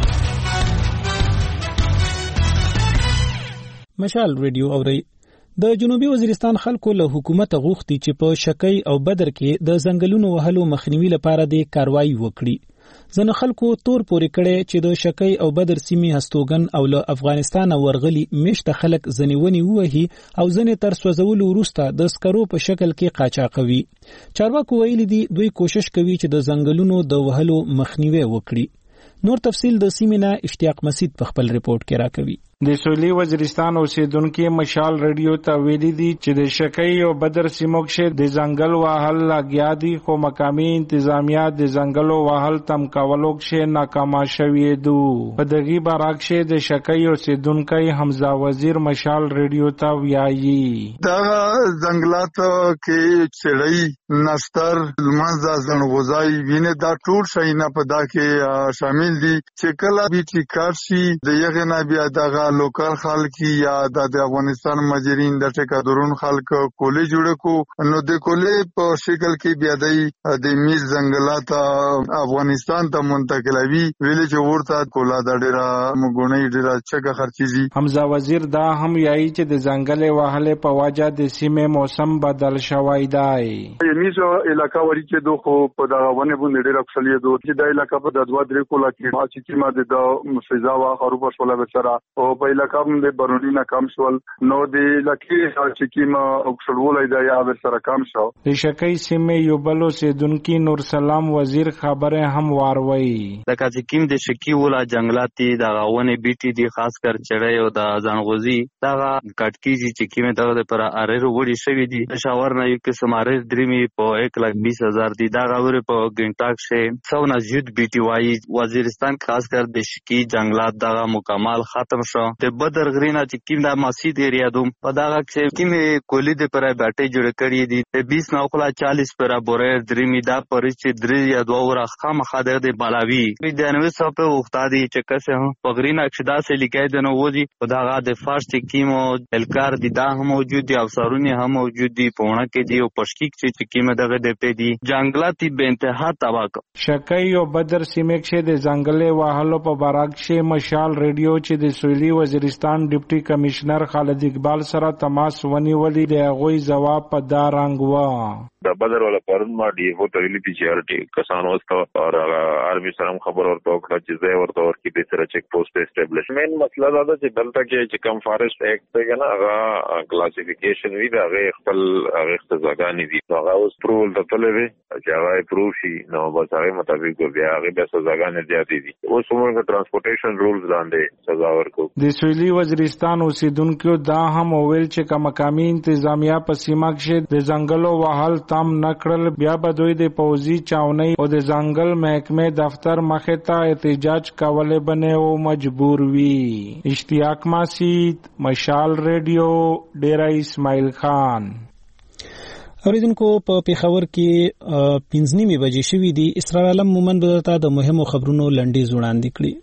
مشال ریډیو اوري. د جنوبي وزیرستان خلکو له حکومت غوښتي چې په شکی او بدر کې د ځنګلونو وهلو مخنیوي لپاره د کاروایی وکړي. ځنه خلکو تور پورې کړي چې د شکی او بدر سیمې هستوګن او له افغانستان ورغلي مشته خلک ځنیونی وهي او ځنه تر سوځولو وروسته د سکرو په شکل کې قاچاقوي. چارواکو ویلي دي دوی کوشش کوي چې د ځنګلونو د وهلو مخنیوي وکړي. نور تفصیل د سیمینا اشتیاق مسید په خپل ریپورت کې راکوي. د سویلي وزیرستان اوسیدونکو مشال ریډیو ته ویلي دي چې د شکی او بدر سیمو کې د ځنګل وهل لګیا دي خو مقامي انتظامیه د ځنګلو وهل تم کولو کې ناکام شوي دي. په دغه برعکس د شکی اوسیدونکو حمزه وزیر مشال ریډیو ته ویایي دا ځنګلات کې چړې نستر لمزه ځنغوزای وینه دا ټول شي نه پدا کې شامل دي چې کله بیټی کارشي د یغه نه بیا دغه لوکل خلک یا د افغانستان مجرین د ټیکادرون خلک کولې جوړ کو نو د کولې په شکل کې بیا د میز ځنګلات افغانستان ته منتقلوي ویلې چې ورته کولا د ډیره مګونې ډیره چګه خرچيږي. حمزه وزیر دا هم یایي چې د ځنګل وهله په وجه د سیمه موسم بدل شوی دی. میز علاقہ وری کې دوه په دا ونه باندې ډیره خپلې دوه چې د علاقہ په 2-3 کولا کې ما چې ما د مفیزا وا خروب شولا بچرا او په علاقہ باندې برونی نه کم شول نو د علاقې چې کیما اوکسلولای دا یا ور سره کم شو. د شکی سیمه یو بلو سیدونکو نور سلام وزیر خبره هم واروي د کاځکیم د شکی ولا جنگلاتي د غاونه بیٹی دی خاص کر چړې او د ځانغوزي دا کټکیږي چې کیمه دغه پر ارېرو وړي شوی دي شاور نه یو قسم ارېر درمي په 1,20,000 دي دا غوړي په ګنټاک شه 100 نه زیات بیٹی وایي وزیرستان خاص کر د شکی جنگلات دا مکمل ختم شو. د بدر غرینا چې کیم د مسجد ایریا دوم په داغه کې کیم کولی د پرای باټي جوړ کړی دي د 20 نه خلا 40 پر بورې درمی دا پرې چې درې یا دوه ور خامخا د بلاوی د 90 صاحب وختادي چې کسه هم په غرینا کې دا سه لیکای د نو وځي په داغه د فارس کیمو الکار دي دا هم موجود دي افسرونه هم موجود دي پونه کې دي او پشکیک چې کیم دغه د پې دي جنگلاتی به انتها تباک شکی او بدر سیمه کې د ځنګلې وهلو په برعکس مشال ریډیو چې د سویلي وزیرستان ډیپټي کمشنر خالد اقبال سره تماس ونیولې د غوي جواب په دا رنګ وا د بدر ولا پرون ما دی هو تغلی پی چارټي کسانو واستو او آرمي سره خبر ورته وکړه چې زه ورته ورکی د سره چیک پوسټ اسټابلیشمنت مسله دا ده چې دلته کې چې کم فارست ایکټ ته نه هغه کلاسیفیکیشن وی دا هغه خپل هغه اختزاګانی دي هغه اوس پرول ته تلوي چې هغه پروشي نو بس هغه مطابق بیا هغه به سزاګانې زیاتې دي اوس موږ ترانسپورټیشن رولز لاندې سزا ورکو. د سویلي وزیرستان اوسیدونکو دا هم ویل چې کوم مقامي انتظامیه په سیمه کې د ځنګلو وهل تم نکړل بیا به دوی د پوزي چاونۍ او د ځنګل محکمه دفتر مخه ته احتجاج کولای بنه او مجبور وي. اشتیاق مسید مشال ریډیو ډیرا اسماعیل خان. اوریدونکو په پیښور کې 5:30 بجې شوې دي. اسرار عالم مومن بدلته د مهمو خبرونو لنډیز وړاندې کړي.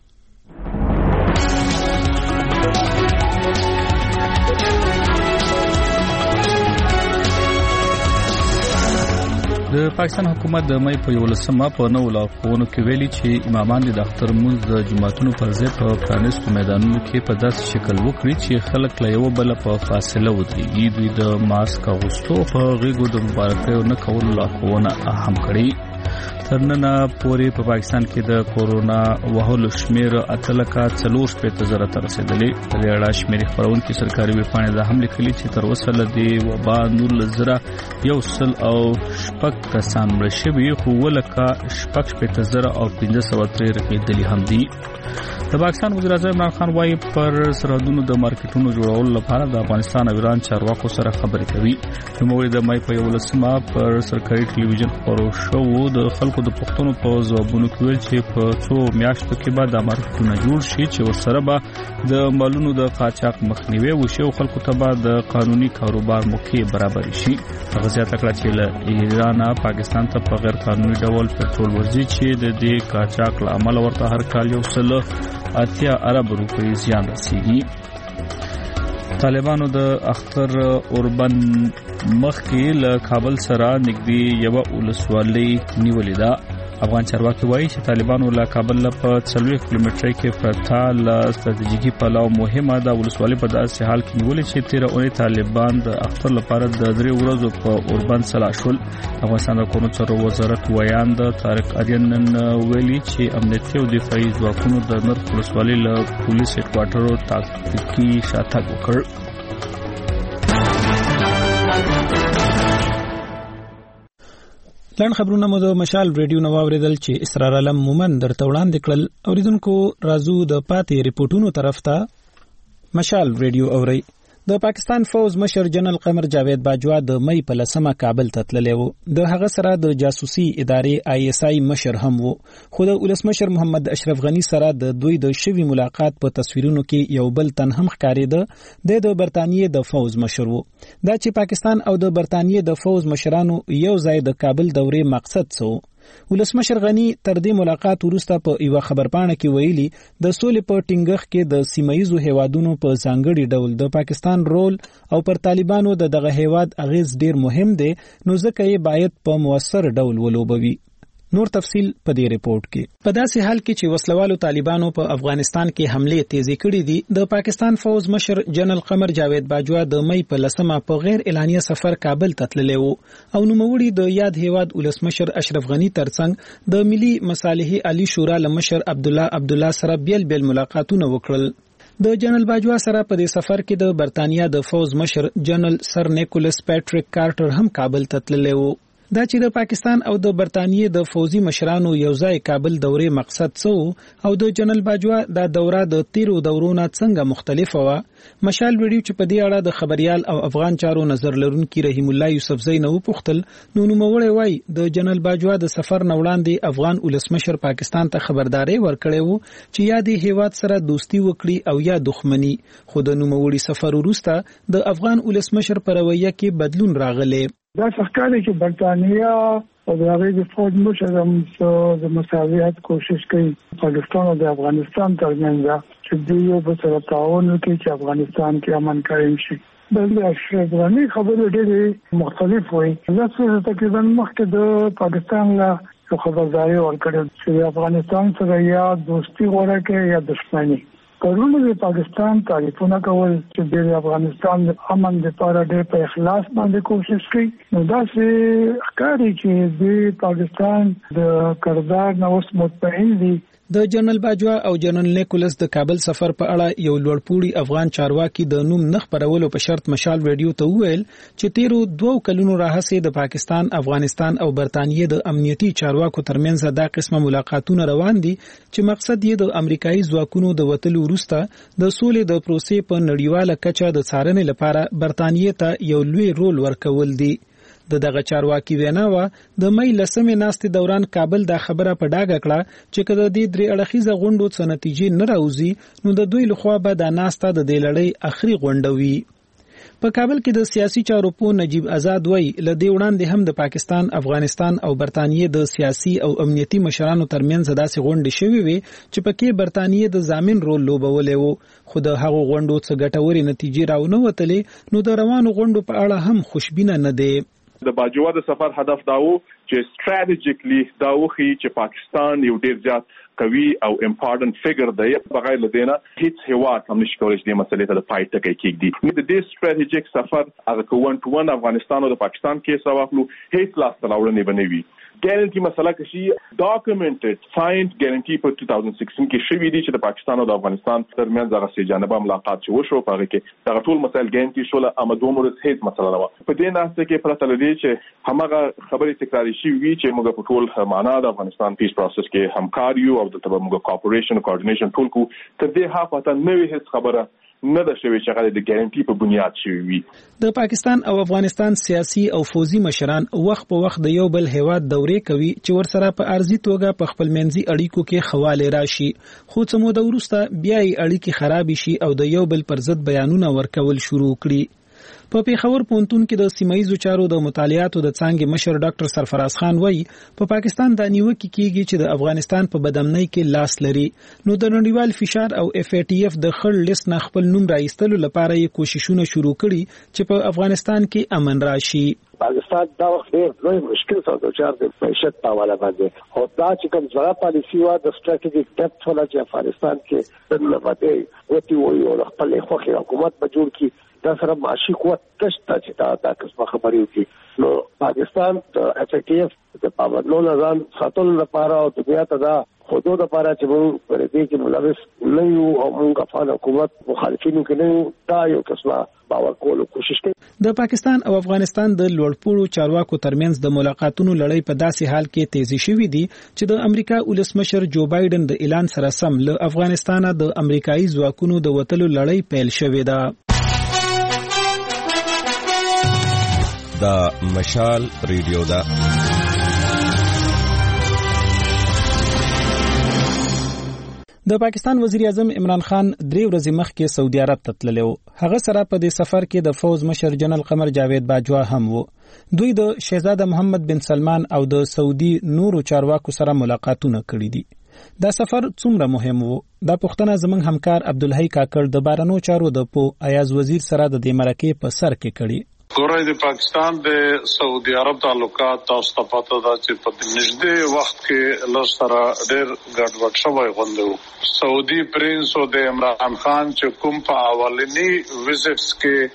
د پاکستان حکومت د مې په 11مه په نو لارښوونو کې ویلي چې امامان د اختر مونږ د جماعتونو پر ځای په پرانیستو میدانونو کې په داسې شکل وکړي چې خلک له یو بل په فاصله ودرېږي. دوی د ماسک اغوستو په غیږو د مبارکۍ نه کولو لارښوونه هم کړې. تر نن پورې په پاکستان کې د کورونا وهلو شمیر 8,400,000 ته رسیدلی. په دې اړه شمیر خبرونکو سرکاري ویبپاڼې دا هم لیکلي چې تر اوسه له دې وبا 19,106 کسان مړ شوي، خو 1,600,500 رسیدلي هم دي. د پاکستان وزیر اعظم عمران خان وايي پر سرحدونو د مارکیټونو جوړولو لپاره د افغانستان او ایران چارواکو سره خبرې کوي. نوموړي د مې په 11مه پر سرکاري ټلویزیون خبرو شو د خلکو د پښتنو په ځوابونو کې ویل چې په 2 میاشتو کې به د مارکیټونو جوړ شي چې ورسره به د مالونو د قاچاق مخنیوي وشي او خلکو ته به د قانوني کاروبار موقع برابر شي. هغه زیاته کړه چې له ایران پاکستان ته په غیر قانوني ډول پټرول ورځي چې د دې قاچاق له امله ورته هر کال 180 ارب روپۍ زیان رسیږي. طالبانو د اختر اوربند مخکې له کابل سره نږدې یو ولسوالۍ نیولې ده. افغان چارواکي وایي چې طالبانو له کابل په 40 کیلومتر کې پرته له ستراتیژیکي پلاو مهمه ده ولسوالۍ په داسې حال کې نیولې چې 13 اونۍ طالبان د اختر لپاره د 3 ورځو په اوربند سلا شول. افغانستان د قانون چارو وزارت ویاند طارق اریان ویلي چې امنیتي او دفاعي ځواکونو د نرخ ولسوالۍ له پولیس هډکوارټرو تاکتیکي شاتګ وکړ. لاند خبرونه مو د مشال ریډیو نو اوریدل چې اسرار عالم مومن درته وړاندې کړل. اوریدونکو راځو د پاتې ریپورتونو طرف ته. مشال ریډیو اوري. د پاکستان فوز مشر جنرال قمر جاوید باجوا د مې په 10مه کابل ته تللی و. د هغه سره د جاسوسي ادارې ISI مشر هم و، خو د ولسمشر محمد اشرف غنی سره د دوی د شوی ملاقات په تصویرونو کې یو بل تن هم ښکارېده. د برتانیې د فوز مشر و. دا چې پاکستان او د برتانیې د فوز مشرانو یو ځای د کابل دورې مقصد څه. ولسمشر غنی تر دې ملاقات وروسته په یو خبرپاڼه کې ویلي د سولې په ټینګښت کې د سیمایي هیوادونو په ځانګړي ډول د پاکستان رول او پر طالبانو دغه هیواد اغیز ډیر مهم دی، نو ځکه یې باید په موثر ډول ولوبوي. نور تفصیل په دې ریپورت کې. په داسې حال کې چې وسلوالو طالبانو په افغانستان کې حمله تیزی کړې دي، د پاکستان فوز مشر جنرال قمر جاوید باجوا د مې په 10مه په غیر اعلانیه سفر کابل ته تللی و او نوموړي د یاد هیواد ولسمشر اشرف غنی ترڅنګ د ملي مصالحې عالی شورا لمشر عبدالله سره بیل ملاقاتونه وکړل. د جنرال باجوا سره په دې سفر کې د برتانیا د فوز مشر جنرال سر نیکولس پیټریک کارټر هم کابل ته تللی و. دا چې د پاکستان او د برتانیې د فوزي مشرانو یو ځای کابل دورې مقصد څه او د جنرال باجوا دا دوره د 13 دورونو څنګه مختلفه و. مشال ویډیو چې په دې اړه د خبريال او افغان چارو نظر لرونکي رحیم الله یوسفزئی نو پوښتل، نو نوموړی وای د جنرال باجوا د سفر نه وړاندې افغان ولسمشر پاکستان ته خبرداري ورکړې وو چې یا د هیواد سره دوستی وکړي او یا دښمنی، خو د نوموړي سفر وروسته د افغان ولسمشر پر رویه کې بدلون راغلی. دا څرګنده چې برتانیا او د هغې د فوج مشر هم د مساوات کوشش کوي پاکستان او د افغانستان ترمنځ چې دوی یو بل سره تعاون وکړي چې افغانستان کې امن قایم شي. بل اشرف غنی خبرې ډېرې مختلف وي. لکه تقریبا مخکې د پاکستان له خبرداري ورکړه چې افغانستان سره یا دوستی غوړه کوي یا دښمني. پرونه د پاکستان تعریفونه کول چې د افغانستان د امن لپاره ډېر په اخلاص باندې کوشش کوي. نو دا چې ښکاري چې د پاکستان د کردار نه اوس مطمئن دي. د جنرال باجوا او جنرال نیکولس د کابل سفر په اړه یو لوړپوړي افغان چارواکي د نوم نخ پرولو په شرط مشال ویډیو ته وویل چې 13 کلونو راهیسې د پاکستان، افغانستان او برتانیې د امنیتي چارواکو ترمنځ دا قسمه ملاقاتونه روان دي چې مقصد یې د امریکایي ځواکونو د وتلو وروسته د سولې د پروسې په نړیواله کچه د څارنې لپاره برتانیې ته یو لوی رول ورکول دي. دغه چارواکي وینا و د مې 10مې ناستې دوران کابل دا خبره په ډاګه کړه چې کله د درې اړخیزه غونډو څخه نتیجې نه راوځي نو د دوی لخوا به د ناسته د دې لړۍ اخري غونډه وي. په کابل کې د سیاسي چارو په نجیب آزاد وای لدی وړاندې هم د پاکستان، افغانستان او برتانیې د سیاسي او امنیتي مشرانو ترمنځ داسې غونډې شوې وي چې پکې برتانیې د ضامن رول لوبولې وو، خو د هغو غونډو څخه ګټورې نتیجې راونه وتلې، نو د روانو غونډو په اړه هم خوشبینه نه دی. د باجوړ د سفر هدف دا و چې سټریټیجیکلی دا وخی چې پاکستان یو ډیر زیات قوي او امپورټنت فیګر دی، بغیر لدینا هیڅ هیواد هم نشي کولای چې د مسلې ته د پای ټکی کېږدي. د دې سټریټیجیک سفر هغه کوون ټو ون افغانستان او د پاکستان کې سواخلو هیڅ لاس تراوړنې بنوي. ګارانټي مسله کې شي ډاکومنټډ ساينس ګارانټي په 2016 کې شوې دي چې د پاکستان او د افغانستان ترمنځ هغه سي جانبه ملاقات شو په هغه کې دا ټول مسایل ګارانټي شول، امدوم ورته هیڅ مسله نه و. په دې ناسته کې پرته لدی چې همغه خبرې تکراری شي وی چې موږ په ټول معنا د افغانستان پیس پروسس کې همکار یو او د تبه موږ کوآپریشن کوارډینیشن ټول کو تر دې ها پته نه وي هیڅ خبره نه ده شوی چې هغه د ګارانټي په بنیاد شوی وي. د پاکستان او افغانستان سیاسي او فوزي مشران وخت په وخت د یو بل هیواد دورې کوي چې ورسره په ارزي توګه په خپل منځي اړیکو کې خواله راشي، خو څه موده وروسته بیا یې اړیکې خراب شي او د یو بل پر ضد بیانونه ورکول شروع کړي. په پیښور پونتون کې د سیمایي چارو د مطالعاتو د څانګې مشر ډاکټر سرفراز خان وایي په پاکستان د نیوکه کېږي چې د افغانستان په بدامنۍ کې لاس لري، نو د نړیوال فشار او اف ای ټی اف د خړ لیست نه خپل نوم راایستلو لپاره یې کوششونه شروع کړي چې په افغانستان کې امن راشي. پاکستان دا وخت ډېر لوی مشکل سره دوچار دی په معیشت په حواله باندې، او دا چې کوم ځواب پالیسی و د سټریټیجیک ډیپت ولا چې افغانستان کې د لمبه وتی وي او خپل خوخي حکومت به جوړ کی دا سره معاشي قوت کشته چې دا قسمه خبرې وکړي. نو پاکستان د اف ای ټی اف د پابندونو نظام ساتلو لپاره او دنیا ته دا خودو لپاره چې موږ پر دې کې ملوث نه یو او موږ افغان حکومت مخالفینو کې نه یو، دا یو قسمه باور کولو کوشش کوي. د پاکستان او افغانستان د لوړپوړو چارواکو ترمنځ د ملاقاتونو لړۍ په داسې حال کې تیزی شوې دي چې د امریکا ولسمشر جو بایدن د اعلان سره سم له افغانستانه د امریکایي ځواکونو د وتلو لړۍ پیل شوې ده. دا مشال ریډیو دا د پاکستان وزیر اعظم عمران خان 3 ورځې مخکې سعودي عرب ته تللی و. هغه سره په دې سفر کې د فوز مشر جنرال قمر جاوید باجوا هم و. دوی د شهزاده محمد بن سلمان او د سعودي نورو چارواکو سره ملاقاتونه کړي دي. دا سفر څومره مهم و؟ دا پوښتنه زموږ همکار عبدالحی کاکړ د بارنو چارو د پو ایاز وزیر سره د دې مرکې په سر کې کړي. ګورای د پاکستان د سعودي عرب تعلقات تاسو ته پته ده چې په نږدې وخت کې لږ سره ډېر ګډوډ شوی غونډه سعودي پرنس او د عمران خان چې کوم په اولنی وزټس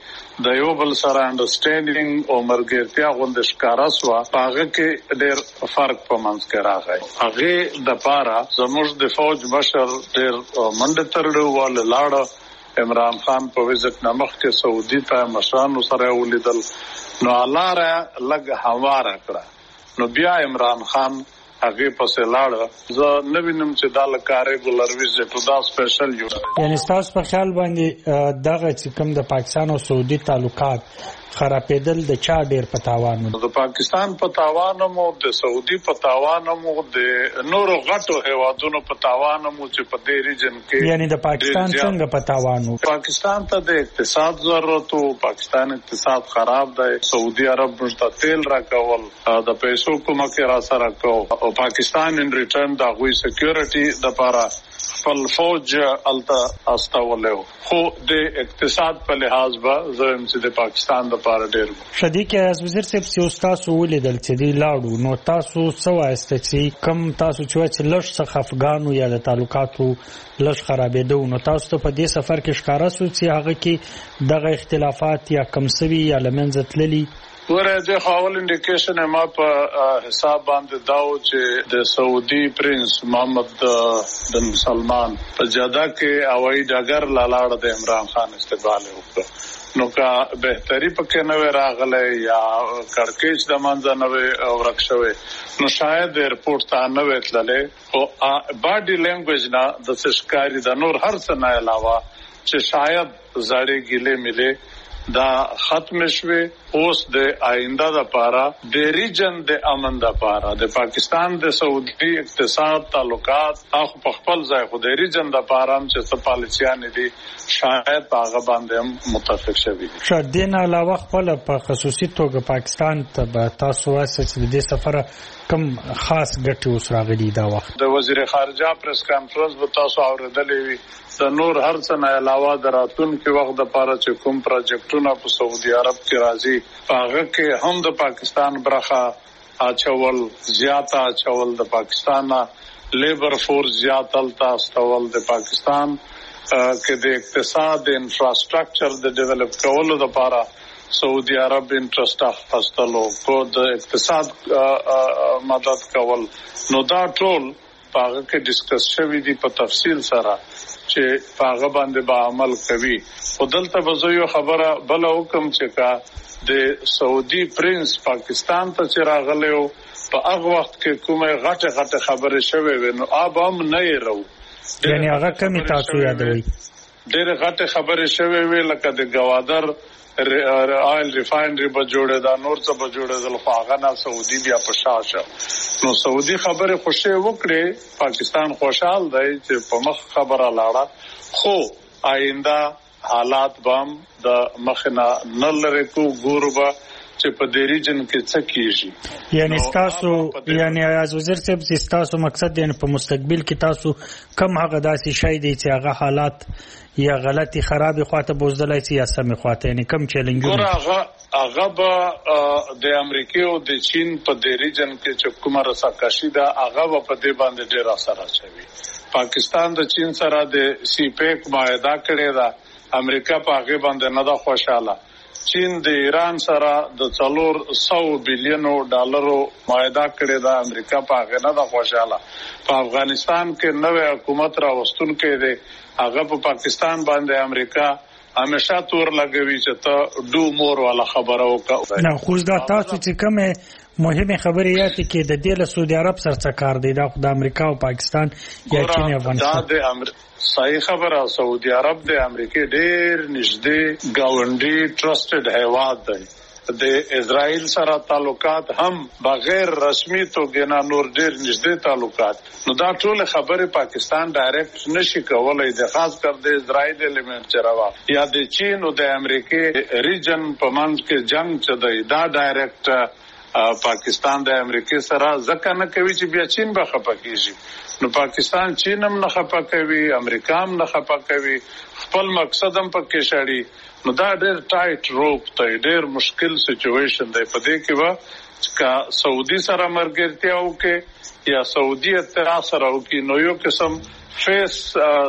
کې د یو بل سره انډرسټینډینګ او مرګرتیا غونډه ښکارا سو هغه کې ډېر فرق په منځ کې راغی. هغه د پاره زموږ د فوج مشر ډېر منډه ترلو ول لاړ عمران خان په وزټ نمخ کې سعودي ته مشرانو سره ولیدل، نو الله را لګ هواره کړه، نو بیا عمران خان هغه پسې لاړ. زه نه وینم چې دا لکاره ګولر وزټ دا سپیشل یو، یعنی تاسو په خیال باندې دغه چې کوم د پاکستان او سعودي تعلقات خرابېدل د چا ډېر پتاوان و؟ د پاکستان پتاوان مو، د سعودي پتاوان مو، د نورو غټو هیوادونو پتاوان مو چې په دې ریجن کې، یعنی د پاکستان څنګه پتاوان و؟ پاکستان ته د اقتصاد ضرورت او پاکستان اقتصاد خراب دی. سعودي عرب مشته تیل راکول، د پیسو کومه کې را سره کو، او پاکستان ان ریټرن د غوي سکیورټي د لپاره خپل فوج الته استولو، خو د اقتصاد په لحاظ به زم چې د پاکستان د لپاره ډېر شدید کې از وزیر صاحب چې تاسو ولیدل چې دی لاړو، نو تاسو څه وایسته چې کم تاسو چې لږ څه افغانو یا د تعلقاتو لږ خرابېدو، نو تاسو ته په دې سفر کې ښکارا شو چې هغه کې دغه اختلافات یا کمسوي یا لمنځه تللي؟ ورته د خپل انډیکیشن ما په حساب باندې داو چې د سعودي پرنس محمد بن سلمان په جده کې هوایي ډګر لاړ د عمران خان استقبال وکړ، نو کا بهتري پکې نو راغله یا کڑکېچ د منځ نو ورکشوي، نو شاید ایرپورټ ته نو وتللې او باډي لینګویج نه د څشکاري د نور هر څه نه علاوه چې شاید زړې ګلې ملي دا ختم شوه. اوس د آینده لپاره د ریجن د امن لپاره د پاکستان د سعودي اقتصاد تعلقات اخو په خپل ځای خو د ریجن لپاره هم چې څه پالیسیان دي شاید هغه باندې هم متفق شوي دي. شاید دین علاوه خپل په خصوصي توګه پاکستان ته تاسو واسه چې د سفر کم خاص ګټي اوس راغلي دا وخت د وزیر خارجه پریس کانفرنس به تاسو اوریدلې وي. د نور هر څه نه علاوه د راتلونکي وخت د لپاره چې کوم پروجیکټونه په سعودي عرب کې راځي هغه کې هم د پاکستان برخه اچول زیاته اچول د پاکستان لیبر فورس زیاتل تاسول د پاکستان کې د اقتصاد انفراستراکچر د ډیولپ کولو لپاره سعودي عرب انټرست اخستلو کو د اقتصاد مدد کول نو دا ټول هغه کې ډیسکس شوی دی په تفصیل سره چې هغه باندې به عمل کوي. ودلته به یو خبره بل حکم چې کا د سعودي پرنس پاکستان ته چې راغلیو په هغه وخت کې کومه غټه خبره شوه نو اب هم نه یې یعنی هغه کمی تاسو یادوي ډېر غټه خبره شوه وی لکه د گوادر آیل ریفاینری به جوړه دا نور څه به جوړه د لخواغه نه سعودي بیا په شاشه نو سعودي خبره خوشی وکړي پاکستان خوشحال دی چې په مخ خبره لاړه خو آینده حالات بام د مخنا نلره کو ګوربا چې په دې ریجن کې څه کیږي یعنی تاسو یعنی از وزیر صاحب تاسو مقصد یعنی په مستقبل کې تاسو کم هغه داسې شای دی چې هغه حالات یا غلطی خرابې خواته بوزدلای سي یا سمې خواته یعنی کم چیلنجونه هغه به د امریکا او د چین په دې ریجن کې چې کومه رساکشي ده هغه په دې باندې ډیر اثر اچوي. پاکستان د چین سره د سی پیک معاهده کړی ده امریکا په هغه باندې نه ده خوشاله. چین د ایران سره د 400 بلین ډالرو معاهده کړی ده امریکا په هغه نه ده خوشاله. په افغانستان کې نوې حکومت راوستون کې ده هغه په پاکستان باندې امریکا همیشه تور لګوي چې ته ډو مور والا خبره وکړه. نه خو دا تاسو چې کومه مهمه خبره یاته کې د دې له سعودي عرب سره څه کار دی د امریکا او پاکستان یا چین او افغانستان صحیح خبره. سعودي عرب د امریکا ډېر نږدې گاونډي ټرسټډ هیواد دی. د اسرائیل سره تعلقات هم بغیر رسمي توګه نه نور ډېر نږدې تعلقات نو دا ټول خبره پاکستان ډایرکټ نشي کولای د خاص کر د اسرائیل الیمنٹ چروا یا د چین او د امریکا ریجن په منځ کې جنگ چدای دا ډایرکټ پاکستان د امریکا سره ځکه نه کوي چې بیا چین به خپه کیږي نو پاکستان چین هم نه خپه کوي امریکا هم نه خپه کوي خپل مقصد هم پکې شړي نو دا ډېر ټایټ روپ دی ډېر مشکل سچويشن دی. په دې کې وا سعودي سره مرګرتیا وکي یا سعودي اتحاد سره وکي نو یو قسم فیس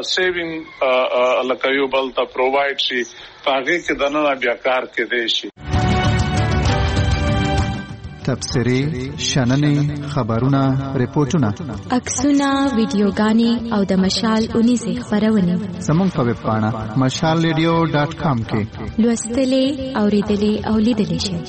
سیوینګ لکه یو بل ته پرووایډ شي هغه کې دنه بیا کار کې دی شي. تبصرې شننې خبرونه ریپورتونه عکسونه ویډیوګانې او د مشال 19 خبرونه زموږ په ویب پاڼه mashalradio.com کې لوستلې اوریدلې او لیدلې شئ.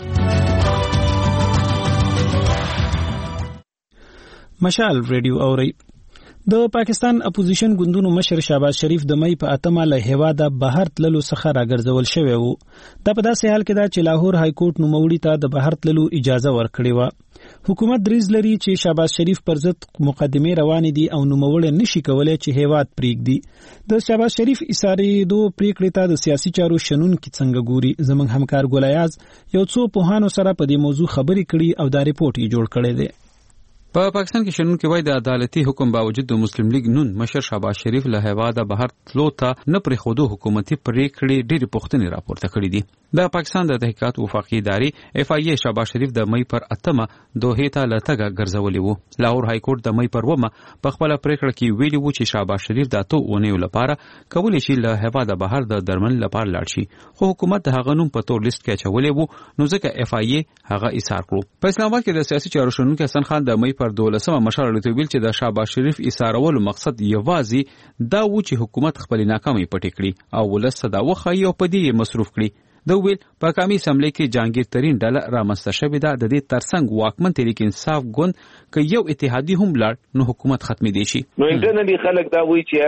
مشال ریډیو اوري د پاکستان اپوزیشن ګوندونو مشر شهباز شریف د مې په اتمه له هیواده بهر تللو څخه راګرځول شوی وو. دا په داسې حال کې دا چې لاهور های کورټ نوموړي ته د بهر تللو اجازه ورکړې و. حکومت دریځ لري چې شهباز شریف پر ضد مقدمه روانې دي او نوموړي نشي کولای چې هیواد پریږدي. د شهباز شریف اسارې دوه پریکړې ته د سیاسي چارو شنن کې څنګه ګوري زموږ همکار ګولیاز یو څو پوهانو سره په دې موضوع خبرې کړي او دا ریپورت یې جوړ کړی دی. په پاکستان کې شنن کې وای د عدالتي حکم باوجود د مسلم لیگ نون مشر شهباز شریف له هیواده بهر تلو ته نه پرې خودو حکومتي پریکړې ډېری پوښتنې راپورته کړې دي. د پاکستان د تحقیقات وفاقي ادارې اف ای شهباز شریف د مې پر اتمه دوه ته لټګه ګرځولې وو. لاهور های کورټ د مې پر ومه په خپل پریکړه کې ویلي وو چې شهباز شریف د اتو اونیو لپاره کولای شي له هیواده بهر د درمن لپاره لاړ شي خو حکومت د هغه نوم په تور لیست کې اچولې وو نو ځکه اف ای هغه ایثار کړو. په اسلام آباد کې د سیاسي چارو شنونکي حسن خان د مې پر 12 مشر لته ویل چې د شهباز شریف ایثارولو مقصد یوازې دا و چې حکومت خپل ناکامي پټ کړي او ولست دا وخی او په دې مصروف کړي. د ویل په قومي اسمبلی کې جهانگیر ترين ډله رامنځته شوې ده. د دې ترڅنګ واکمن تحریک انصاف ګوند ک یو اتحادی هم لړ نو حکومت ختمې دي شي. نو انټرنلی خلک دا وایي چې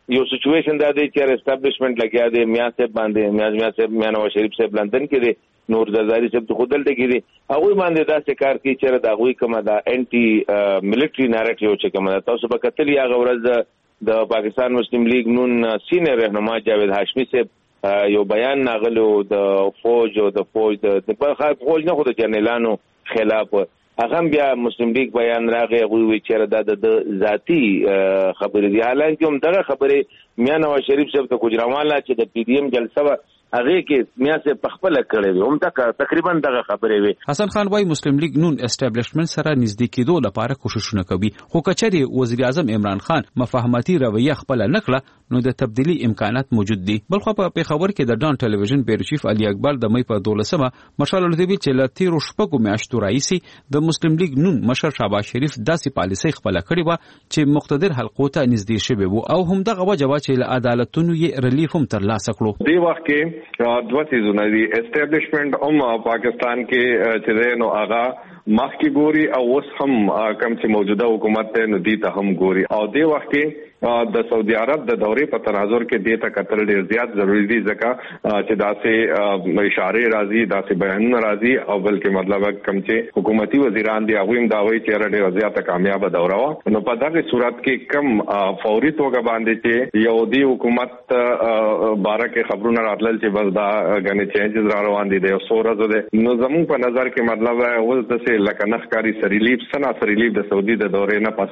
یو سچويشن دا دی چې اسټابلیشمنت لګیا دی میا صاحب باندې میا صاحب میا نواز شریف صاحب لندن کې دی نور زرداری صاحب ته خودل ټکی دی هغه باندې دا کار کوي چې دا غوي کومه دا انټي ملټری نریټیو چې کومه تاسو به کتلی هغه ورځ د پاکستان مسلم لیگ نون سینیئر رهنما جاوید هاشمی صاحب یو بیان ناغلو د فوج او د فوج د فوج نه خو د جنرالانو خلاف هغه بیا مسلم لیگ بیان راغی غوي چې د ذاتی خبرې دی حالانکه هم دغه خبرې میا نواز شریف صاحب ته ګجراماله چې د پی ډی ایم جلسه هغه کې میا سے پخپل کړي هم تقریبا دغه خبرې وي. حسن خان وايي مسلم لیگ نون اسټابلیشمنت سره نږدې کېدو لپاره کوششونه کوي خو کچري وزیر اعظم عمران خان مفاهمتي رویه خپل نکړه نو د تبدیلی امکانات موجود دي. بلخو په پیښور کې د ډان ټلویزیون بیرو چیف علي اکبر د مې په 12مه مشال لوتبي چې ل تیرو شپږو میاشتو راځي د مسلم لیگ نون مشر شهباز شریف داسې پالیسي خپل کړی و چې مقتدر حلقو ته نږدې شوی وو او هم دغه وجوه چې له عدالتونو یې ریلیف هم ترلاسه کړو. دی وخت کې دوه سيزونه دي اسټابلیشمنت پاکستان کې چې نو آغا مخ کې ګوري او اوس هم کوم چې موجوده حکومت ته نو دي ته هم ګوري او دی وخت کې د سعودي عرب د دورې په تناظر کې دیته کتل ډیر زیات ضروری دي ځکه چې داسې اشاره راځي داسې بیان راځي او بلکې مطلب کوم چې حکومتي وزیران دي هغه هم دا وایي چې ډیر زیاته کامیاب دوره و نو په دغه صورت کې کم فوري توګه باندې چې یهودي حکومت بارکه خبرونه راتلل چې بس دا غني چینجز را روان دي د سورزه ده نو زموږ په نظر کې مطلب اوس د څه لکه نخکاری سریلیب د سعودي د دورې نه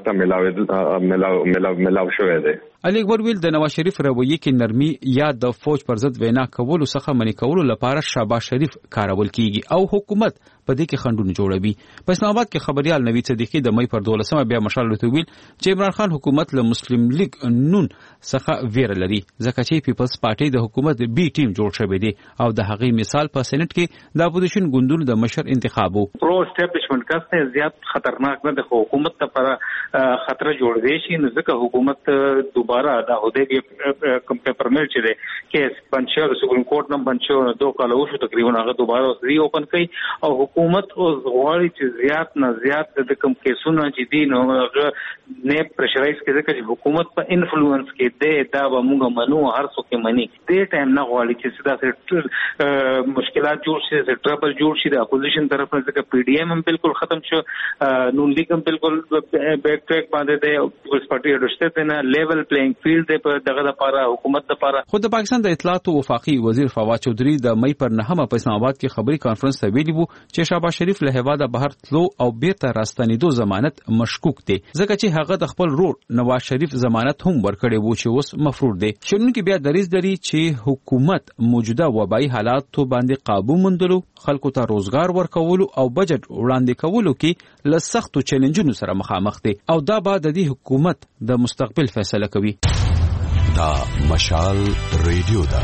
پسته ملاو شوې ده. علي اکبر ویل د نواز شریف رویه کې نرمي یا د فوج پر ضد وینا کولو څخه منې کولو لپاره شهباز شریف کارول کیږي او حکومت په دې کې خندونه جوړوي. په اسلام آباد کې خبريال نوید صدیقی د مې پر 12مه بیا مشال لته ویل چې عمران خان حکومت له مسلم لیگ نون څخه ویر لري ځکه چې پیپلز پارټي د حکومت بي ټیم جوړ شوی دی او د هغې مثال په سېنات کې د اپوزیشن ګوندونو د مشر انتخاب وو. پرو اسټابلیشمنت کاسته زیات خطرناک نه د حکومت لپاره خطر جوړ دی شي نو ځکه حکومت دوباره د هوده کوم پیپر مل چې دی کیس بنچو سپریم کورټ نم بنچو 2 کال وشو تقریبا هغه دوباره ری اوپن کړي او حکومت اوس غواړي چې زیات نه زیات د کوم کیسونو چې دي نو هغه نه پرشرایز کړي چې حکومت په انفلوئنس کې دی دا به موږ منو هر څوک مني دې ټایم نه غواړي چې سدا مشکلات جوړ شي ټربل جوړ شي د اپوزیشن طرف نه ځکه پی ډی ایم هم بالکل ختم شو نون لیگ هم بالکل بیک ټریک باندې دی پیپلز پارټي اډشته نه لیول پلیینګ فیلډ دی په دغه لپاره حکومت لپاره. خو د پاکستان د اطلاعات او وفاقي وزیر فواد چودھری د مې پر 9مه په اسلام آباد کې خبري کانفرنس ته ویلي وو چې شهباز شریف له هواده بهر تلو او بیرته راستنیدو ضمانت مشکوک دی ځکه چې هغه د خپل رور نواز شریف ضمانت هم ورکړی وو چې اوس مفروض دی. شنونکو بیا دریځ لري چې حکومت موجوده وبایي حالاتو باندې قابو موندلو خلکو ته روزګار ورکولو او بجټ وړاندې کولو کې له سختو چیلنجونو سره مخامخ دی او دا به د دې حکومت د مستقبل فیصله کوي. دا مشال ریډیو دا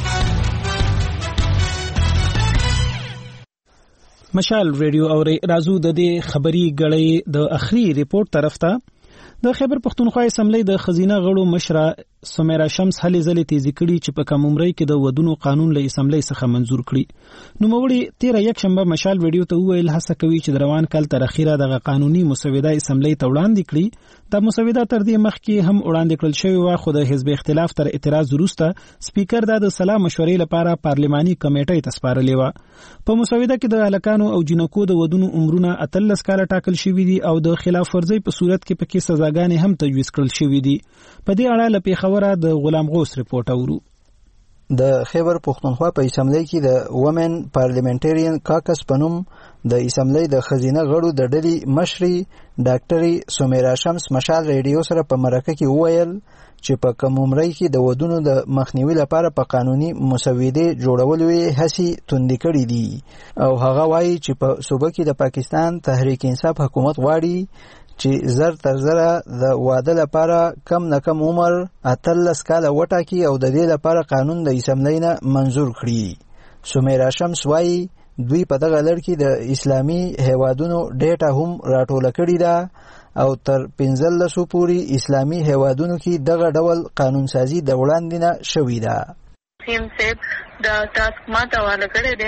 مشال ریډیو اوري رازو د دې خبري غړې د اخري ریپورت طرف ته د خیبر پختونخوا اسمبلی د خزینه غړو مشره سمیرا شمس هلې ځلې تیزی کړي چې په کم عمرۍ کې د ودونو قانون له اسمبلی څخه منزور کړي. نوموړي 13 یکشنبه مشال ویډیو ته وویل هڅه کوي چې د روان کال تر اخیره د قانوني مسوده اسمبلی ته وړاندې کړي. د مسوده تر دې مخکې هم وړاندې کړل شوی و خو د حزب اختلاف تر اعتراض وروسته سپیکر د سلا مشورې لپاره پارلماني کمیټې ته سپارلې و. په مسوده کې د هلکانو او جنکو د ودونو عمرونه 13 کاله ټاکل شوي دي او د خلاف ورزۍ په صورت کې پکې سزاګانې هم تجویز کړل شوي دي. په دې اړه له پیښوره د غلام غوث رپورټ اورو. د خیبر پختونخوا په اسمبلی کې د وومن پارلیمنټریان کاکس په نوم د اسمبلی د خزینه غړو د ډلې مشري ډاکټري سمیرا شمس مشال ریډیو سره په مرکه کې وویل چې په کم عمرۍ کې د ودونو د مخنیوي لپاره په قانوني مسودې جوړولو یې هڅې توندې کړې دي او هغه وایي چې په صوبه کې د پاکستان تحریک انصاف حکومت غواړي چې زر تر زره د واده لپاره کم نه کم عمر 13 کاله وټاکي او د دې لپاره قانون د اسمبلی نه منظور کړي. سمیرا شمس وایي دوی په دغه لړ کې د اسلامي هیوادونو ډیټا هم راټوله کړې ده او تر 15 پورې اسلامي هیوادونو کې دغه ډول قانون سازي د وړاندې نه شوې ده. سیم صاحب د تاسو ماته والا کړی دی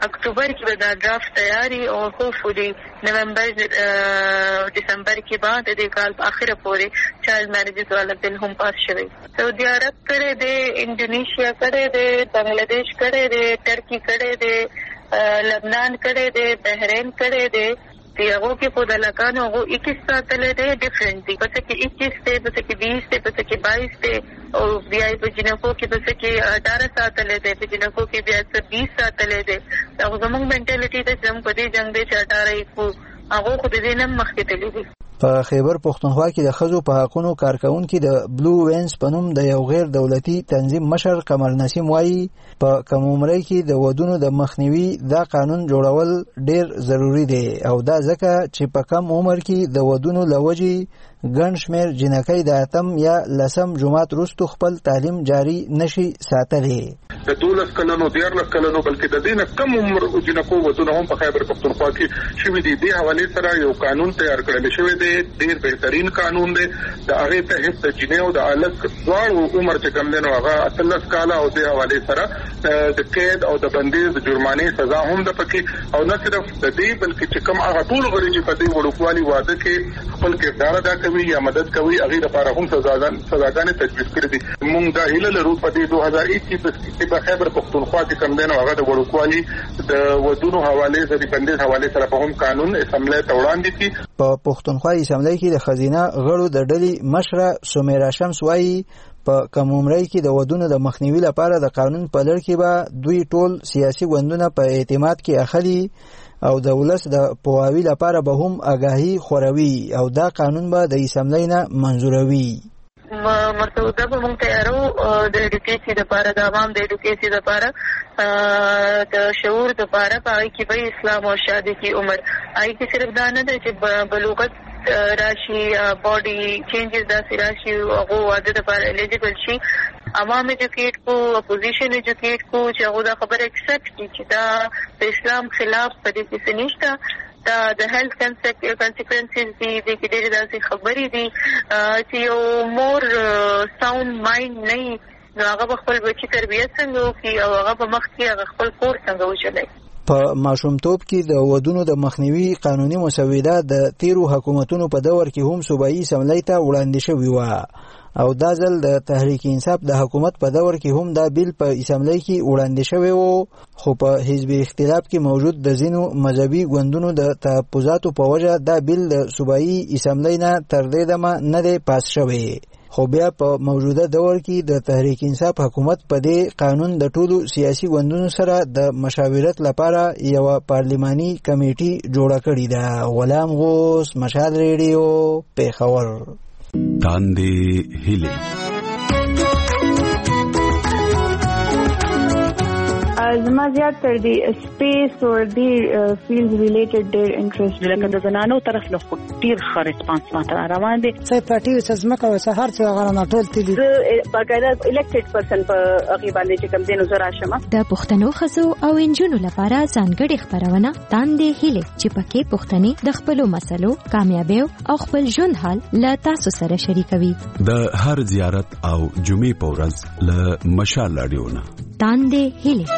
اکتوبر کې به دا ډرافټ تیاری او هوپفولي نومبر دسمبر کې بعد د کال په اخره پورې چایلډ میریجز والا بل هم پاس شوی. سعودي عرب کړي دي، انډونیشیا کړي دي، بنگلاديش کړي دي، ترکی کړي دي، لبنان کړي دي، بحرین کړي دي. هغه کې په دلکانو هغه 21 ساتلې دي ډیفرنٹ دي، پس کې 21 ته پس کې 20 ته پس کې 22 ته او بیا په جنکو کې پس کې 18 ساتلې دي، په جنکو کې بیا 20 ساتلې دي. دا زموږ منټالیټي ته زموږ په دې جنگ دي چې 18 کو هغه خو دې نه مخکې تللی دي. په خیبر پښتونخوا کې د ښځو په حقونو کارکونکي د بلو وینز په نوم د یو غیر دولتي تنظیم مشر قمر نسیم وایي په کم عمرۍ کې د ودونو د مخنیوي دا قانون جوړول ډیر ضروری دی او دا ځکه چې په کم عمر کې د ودونو لوجي ګڼ شمېر جنکۍ د اتم یا لسم جماعت وروسته خپل تعلیم جاری نشي ساتلی. د 12 کلونو 13 کلونو بلکې د دینه کم عمر جنکو ودونه هم په خیبر پښتونخوا کې شوي دي. د حواله سره یو قانون تیار کړل شوی دی، ډیر بهترین قانون دی. د هغه ته هیڅ جنې او د الګ ډول عمر چې کم دنو هغه 13 کال او د حواله سره د قید او د بندیز د جرمانه سزا هم د پکې او نه صرف د دې بلکې چې کم هغه ټول غړي چې په دې وړوکوالي واده کې خپل کردار ادا کوي یا مدد کوي هغه لپاره هم سزاګانې تجویز کړې دي. موږ دا هیله لرو په 2021 کې په خیبر پښتونخوا کې کم دنو هغه د وړوکوالي د ودونو حواله سره د بندیز حواله سره په هم قانون اسمبلی ته وړاندې کی. په پښتونخوا اسمبلی کې د خزینه غړو د ډلې مشره سمیرا شمس وایي په کم عمرۍ کې د ودونو د مخنیوي لپاره د قانون په لړ کې به دوی ټول سیاسي ګوندونه په اعتماد کې اخلي او د ولس د پوهاوي لپاره به هم آگاهي خوروي او دا قانون به د اسمبلی نه منظوروي. مرتبه به مونږ تیارو د ایډوکیشن لپاره، د عوام د ایډوکیشن لپاره، د شعور لپاره. پای کې به اسلام او شادي کی عمر آی کې صرف دا نه ده چې بلوغت راشي، باډي چینجز داسې راشي هغه واده لپاره الیجیبل شي. عوام ایجوکیټ کو، اپوزیشن ایجوکیټ کو چې هغه دا خبره ایکسپټ کړي چې دا د اسلام خلاف په دې کې نشته. دا د هیلث کانسیکوینسز دي، د کې ډېرې داسې خبرې دي چې یو مور ساوند مایند نه وي نو هغه به خپل بچي تربیت څنګه وکړي او هغه په مخ کې هغه خپل کور څنګه وچلوي. په ماشومتوب کې د ودونو د مخنیوي قانوني مسوده د تیرو حکومتونو په دور کې هم صوبایي اسمبلی ته وړاندې شوې وه او دا ځل د تحریک انصاف د حکومت په دور کې هم دا بیل په اسمبلی کې وړاندې شوی و، خو په حزب اختلاف کې موجود د ځینو مذهبي ګوندونو د تحفظاتو په وجه دا بیل د صوبایي اسمبلی نه تر دې دمه نه دی پاس شوی. خو بیا په موجوده دور کې د تحریک انصاف حکومت په دې قانون د ټولو سیاسي ګوندونو سره د مشاورت لپاره یو پارلماني کمیټي جوړه کړې ده. غلام غوث، مشال ریډیو، پیښور. تاندې هیلې زما زیات تر دی سپیس او دی فیلډ ریلیټډ ډیر انټرست لکه د زنانو طرف له ډیر ښه ریسپانس ماته روان دي. څه پارټي او څه ځمکه او څه هر څه غواړم ټول تللی باقاعده الیکټډ پرسن په هغه باندې چې کوم دینو زرا شمه د پښتنو خزو او انجونو لپاره ځانګړي خبرونه تاندې هیله چې پکې پښتني د خپل مسلو کامیابی او خپل ژوند حال لا تاسو سره شریکوي. د هر زیارت او جمعې په ورځ له مشال رادیو نه تاندې هیله.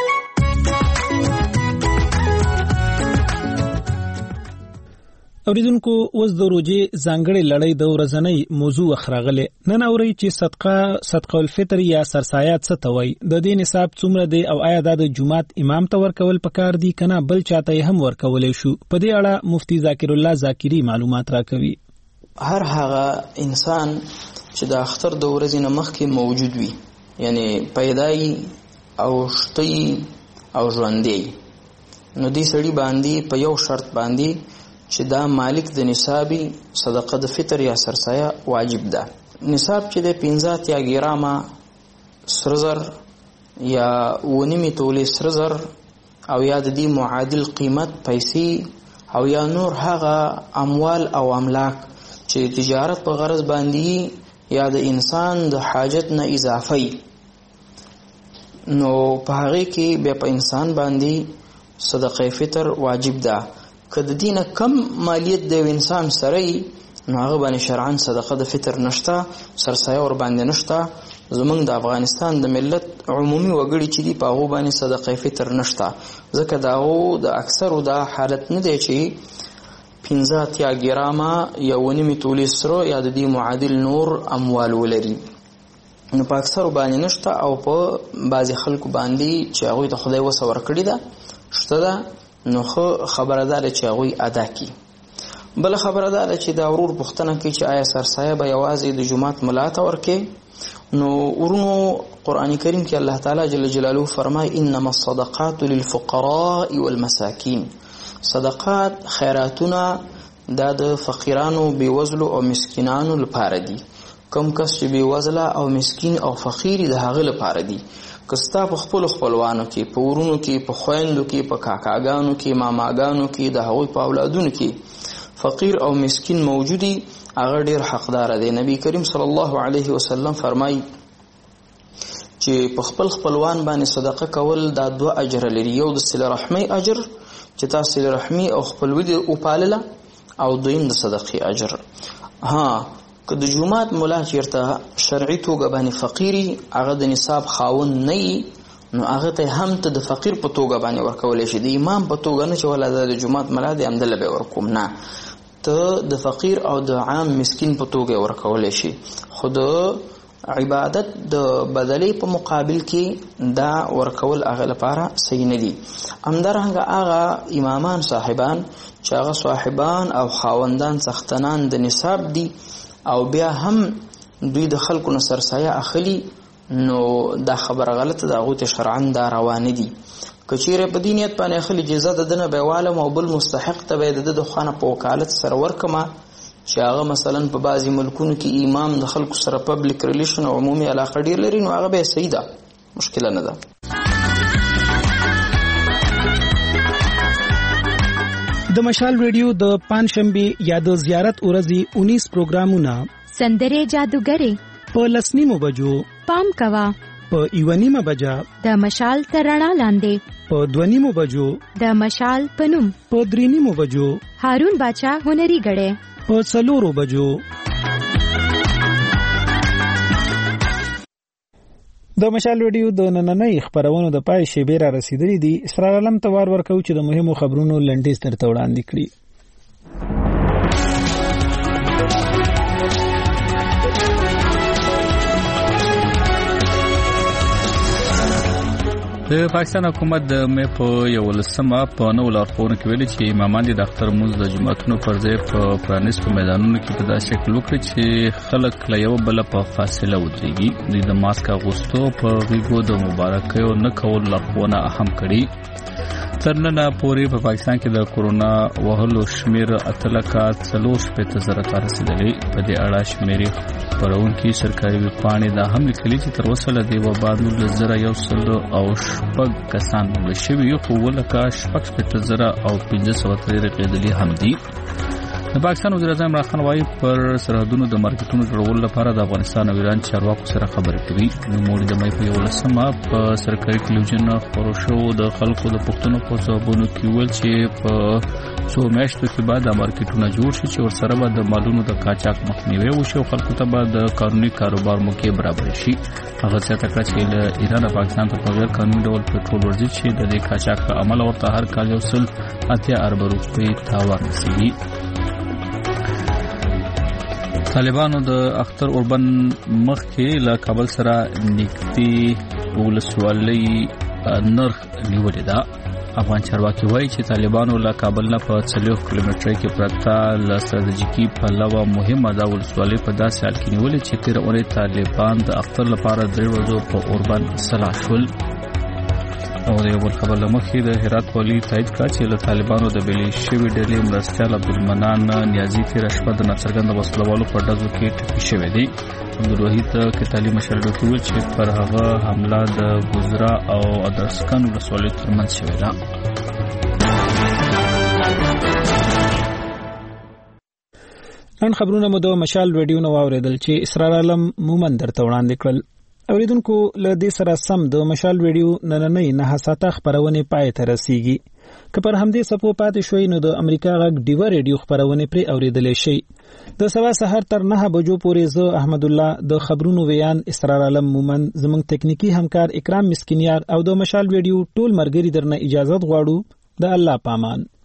اوریدونکو اوس د روزې ځانګړې لړۍ د ورځنۍ موضوع اخراغله نن اوري چې صدقه الفطر یا سرسایات څه ته وایي، د دې نصاب څومره دی او آیا د جمعات امام ته ورکول پکار دي کنه بل چاته هم ورکولې شو. په دې اړه مفتی ذاکر الله ذاکری معلومات راکوي. هر هغه انسان چې د اختر د ورځې نه مخکې موجود وي، یعنی پیدای او شتي او ژوندۍ، نو دې سړي باندې په یو شرط باندې چې دا مالک د نصابي صدقه د فطر یا سرسایه واجب ده. نصاب چې د 15 یا ګرامه سرزر یا 1.5 تولې سرزر او یا د دې معادل قیمت پیسې او یا نور هغه اموال او املاک چې تجارت په غرض باندې یا د انسان د حاجت نه اضافي، نو په هغه کې بیا په انسان باندې صدقه فطر واجب ده. که د دینه کم مالیت د انسان سره نو هغه باندې شرعاً صدقه د فطر نشته، سرسایه ور باندې نشته، زمونږ د افغانستان د ملت عمومي وګړي چې دی په هغه باندې صدقه فطر نشته، ځکه داغو د اکثرو دا حالت نه دی چې 15 ګرامه یا 1.5 تولې سره یا د دې معادل نور اموال ولري. نو په اکثرو باندې نشته او په بعضی خلکو باندې چې هغه ته خدای وسه ورکړي ده شته ده، نو خبره ده چې هغه ادا کړي. بل خبره ده چې دا ورور پوښتنه کوي چې آیا سرسایه به یوازې د جمعات ملا ته ورکړي؟ نو ورونو قرآن کریم کې الله تعالی جل جلاله فرمای انما الصدقات للفقراء والمساکین، صدقات خیراتونه دا د فقیرانو بیوزلو او مسکینانو لپاره دي. کم کس چې بیوزله او مسکین او فقیر د هغه لپاره دي. کستا په خپل خپلوانو کې، په ورونو کې، په خويندو کې، په کاکاګانو کې، ماماګانو کې، د هغوی په اولادونو کې فقیر او مسکین موجودي، هغه ډیر حقدار دی. نبی کریم صلی الله علیه وسلم فرمای چې په خپل خپلوان باندې صدقه کول دا 2 اجر لري، یو د صله رحمی اجر چې تاسو صله رحمی او خپلوي او پالله، او دویم د صدقې اجر. که د جمعات مولا چیرته شرعي توګه باندې فقيري هغه د نصاب خاون نه، نو هغه ته هم ته د فقیر په توګه باندې ورکول شي، د امام په توګه نه چې ولا د جمعات مولا دی امدله به ورکوم، نه، ته د فقیر او د عام مسکین په توګه ورکول شي. خود عبادت د بدلې په مقابل کې دا ورکول هغه لپاره صحیح نه دي. همدارنګه هغه امامان صاحبان چې هغه صاحبان او خاوندان سختنان د نصاب دي او بیا هم دوی د خلکو نه سرسایه اخلي، نو دا خبره غلطه ده، هغوی ته شرعاً دا روانه دي. که چیرې په دې نیت باندې اخلي جزا د ده نه به والم او بل مستحق ته به یې د ده د خوا نه په وکالت سره ورکمه، چې هغه مثلا په بعضې ملکونو کې امام د خلکو سره پبلیک ریلیشن او عمومي علاقه ډېر لري، نو هغه به یې صحیح ده، مشکله نه ده. د مشال ریډیو د پنځشنبه یا د زیارت ورځې 19 پروګرامونه سندره جادوګری په 10:30 بجو، پام کوا په 1:30 بجا د مشال ترڼا لاندې، په 2:30 بجو د مشال پنوم، په 3:30 بجو هارون باچا هنري غړې، په 4 بجو. د مشال ریډیو د نننۍ خبرونو د پای شیبه را رسیدلې دي. اسرار علم توار ورکو چې د مهمو خبرونو لنډیز ترته وړاندې کړي. د پاکستان حکومت د مې په 11 په نو لارښوونه کې ویلي چې امامان د اختر مونږ د جمعتونو پر ځای په پرانیستو میدانونو کې په داسې شکل وکړي چې خلک له یو بل په فاصله ودرېږي. د ماسک اغوستو په غیږو د مبارکیو نه کول لارښوونه اهم کړي. ترننه پورې په پاکستان کې د کورونا وهلو شمیر 8,40,000 ته رسیدلی. په دې اړه شمیرې خبرونکي سرکاري ویبپاڼې دا هم لیکلي چې تر اوسه له دې وبا 19,000 کسان مړه شوي، خو 1,60,000 رقیدلي هم دي. د پاکستان وزیر اعظم عمران خان وايي پر سرحدونو د مارکیټونو جوړولو لپاره د افغانستان او ایران چارواکو سره خبرې کوي. نوموړي د مې په 11 په سرکاري ټلویزیون خبرو شو د خلکو د پښتنو په ځوابونو کې ویل چې په څو میاشتو کې بعد د مارکیټونو جوړ شي چې ورسره به د مالونو د قاچاق مخنیوي وشي او خلکو ته به د قانوني کاروبار موقع برابر شي. هغه څه تکړه چې له ایران او پاکستان ته په غیر قانوني ډول پټرول ورځي چې د دې قاچاق په عمل ورته هر کال 1.8 ارب روپۍ تاوان رسیږي. طالبانو د اختر اوربند مخ کې له کابل سره نږدې ولسوالۍ نرخ نیولې ده. افغان چارواکي وایي چې طالبانو له کابل نه په 40 کیلومتره کې پرته له ستراتیژیکي پلوه مهمه ده ولسوالۍ په داسې حال کې نیولې چې تیر اونۍ طالبان د اختر لپاره 3 ورځې په اوربند سلا شول. او د یو خبر لمخې د هرات والی تایید کړ چې له طالبانو د بلی شوی ډلې مرستیال عبدالمنان نیازی تیر شپه د ناڅرګند وسلوالو په ډزو کې ټپي شوی دی. عبدالوحید کتالي مشر ډاکټر ویل چې پر هغه حمله د ګوزرا او ادرسکن ولسوالۍ ترمنځ شوې ده. نن خبرونه مو د مشال ریډیو نو واوریدل چې اسرار عالم مومن درته وړاندې کړل. اوریدونکو له دې سره سم د مشال ریډیو نننۍ 9 خبرونه پای ته رسیږي. که پر همدې سپو پاتې شوي نو د امریکا غږ ډیوه ریډیو خبرونه پرې اوریدلای شي. د سبا سحر تر 9 بجو پورې زه احمد الله د خبرونو ویان اسرار عالم مومن زموږ تکنیکی همکار اکرام مسکینیار او د مشال ریډیو ټول مرګري درنه اجازه غواړو. د الله پامان.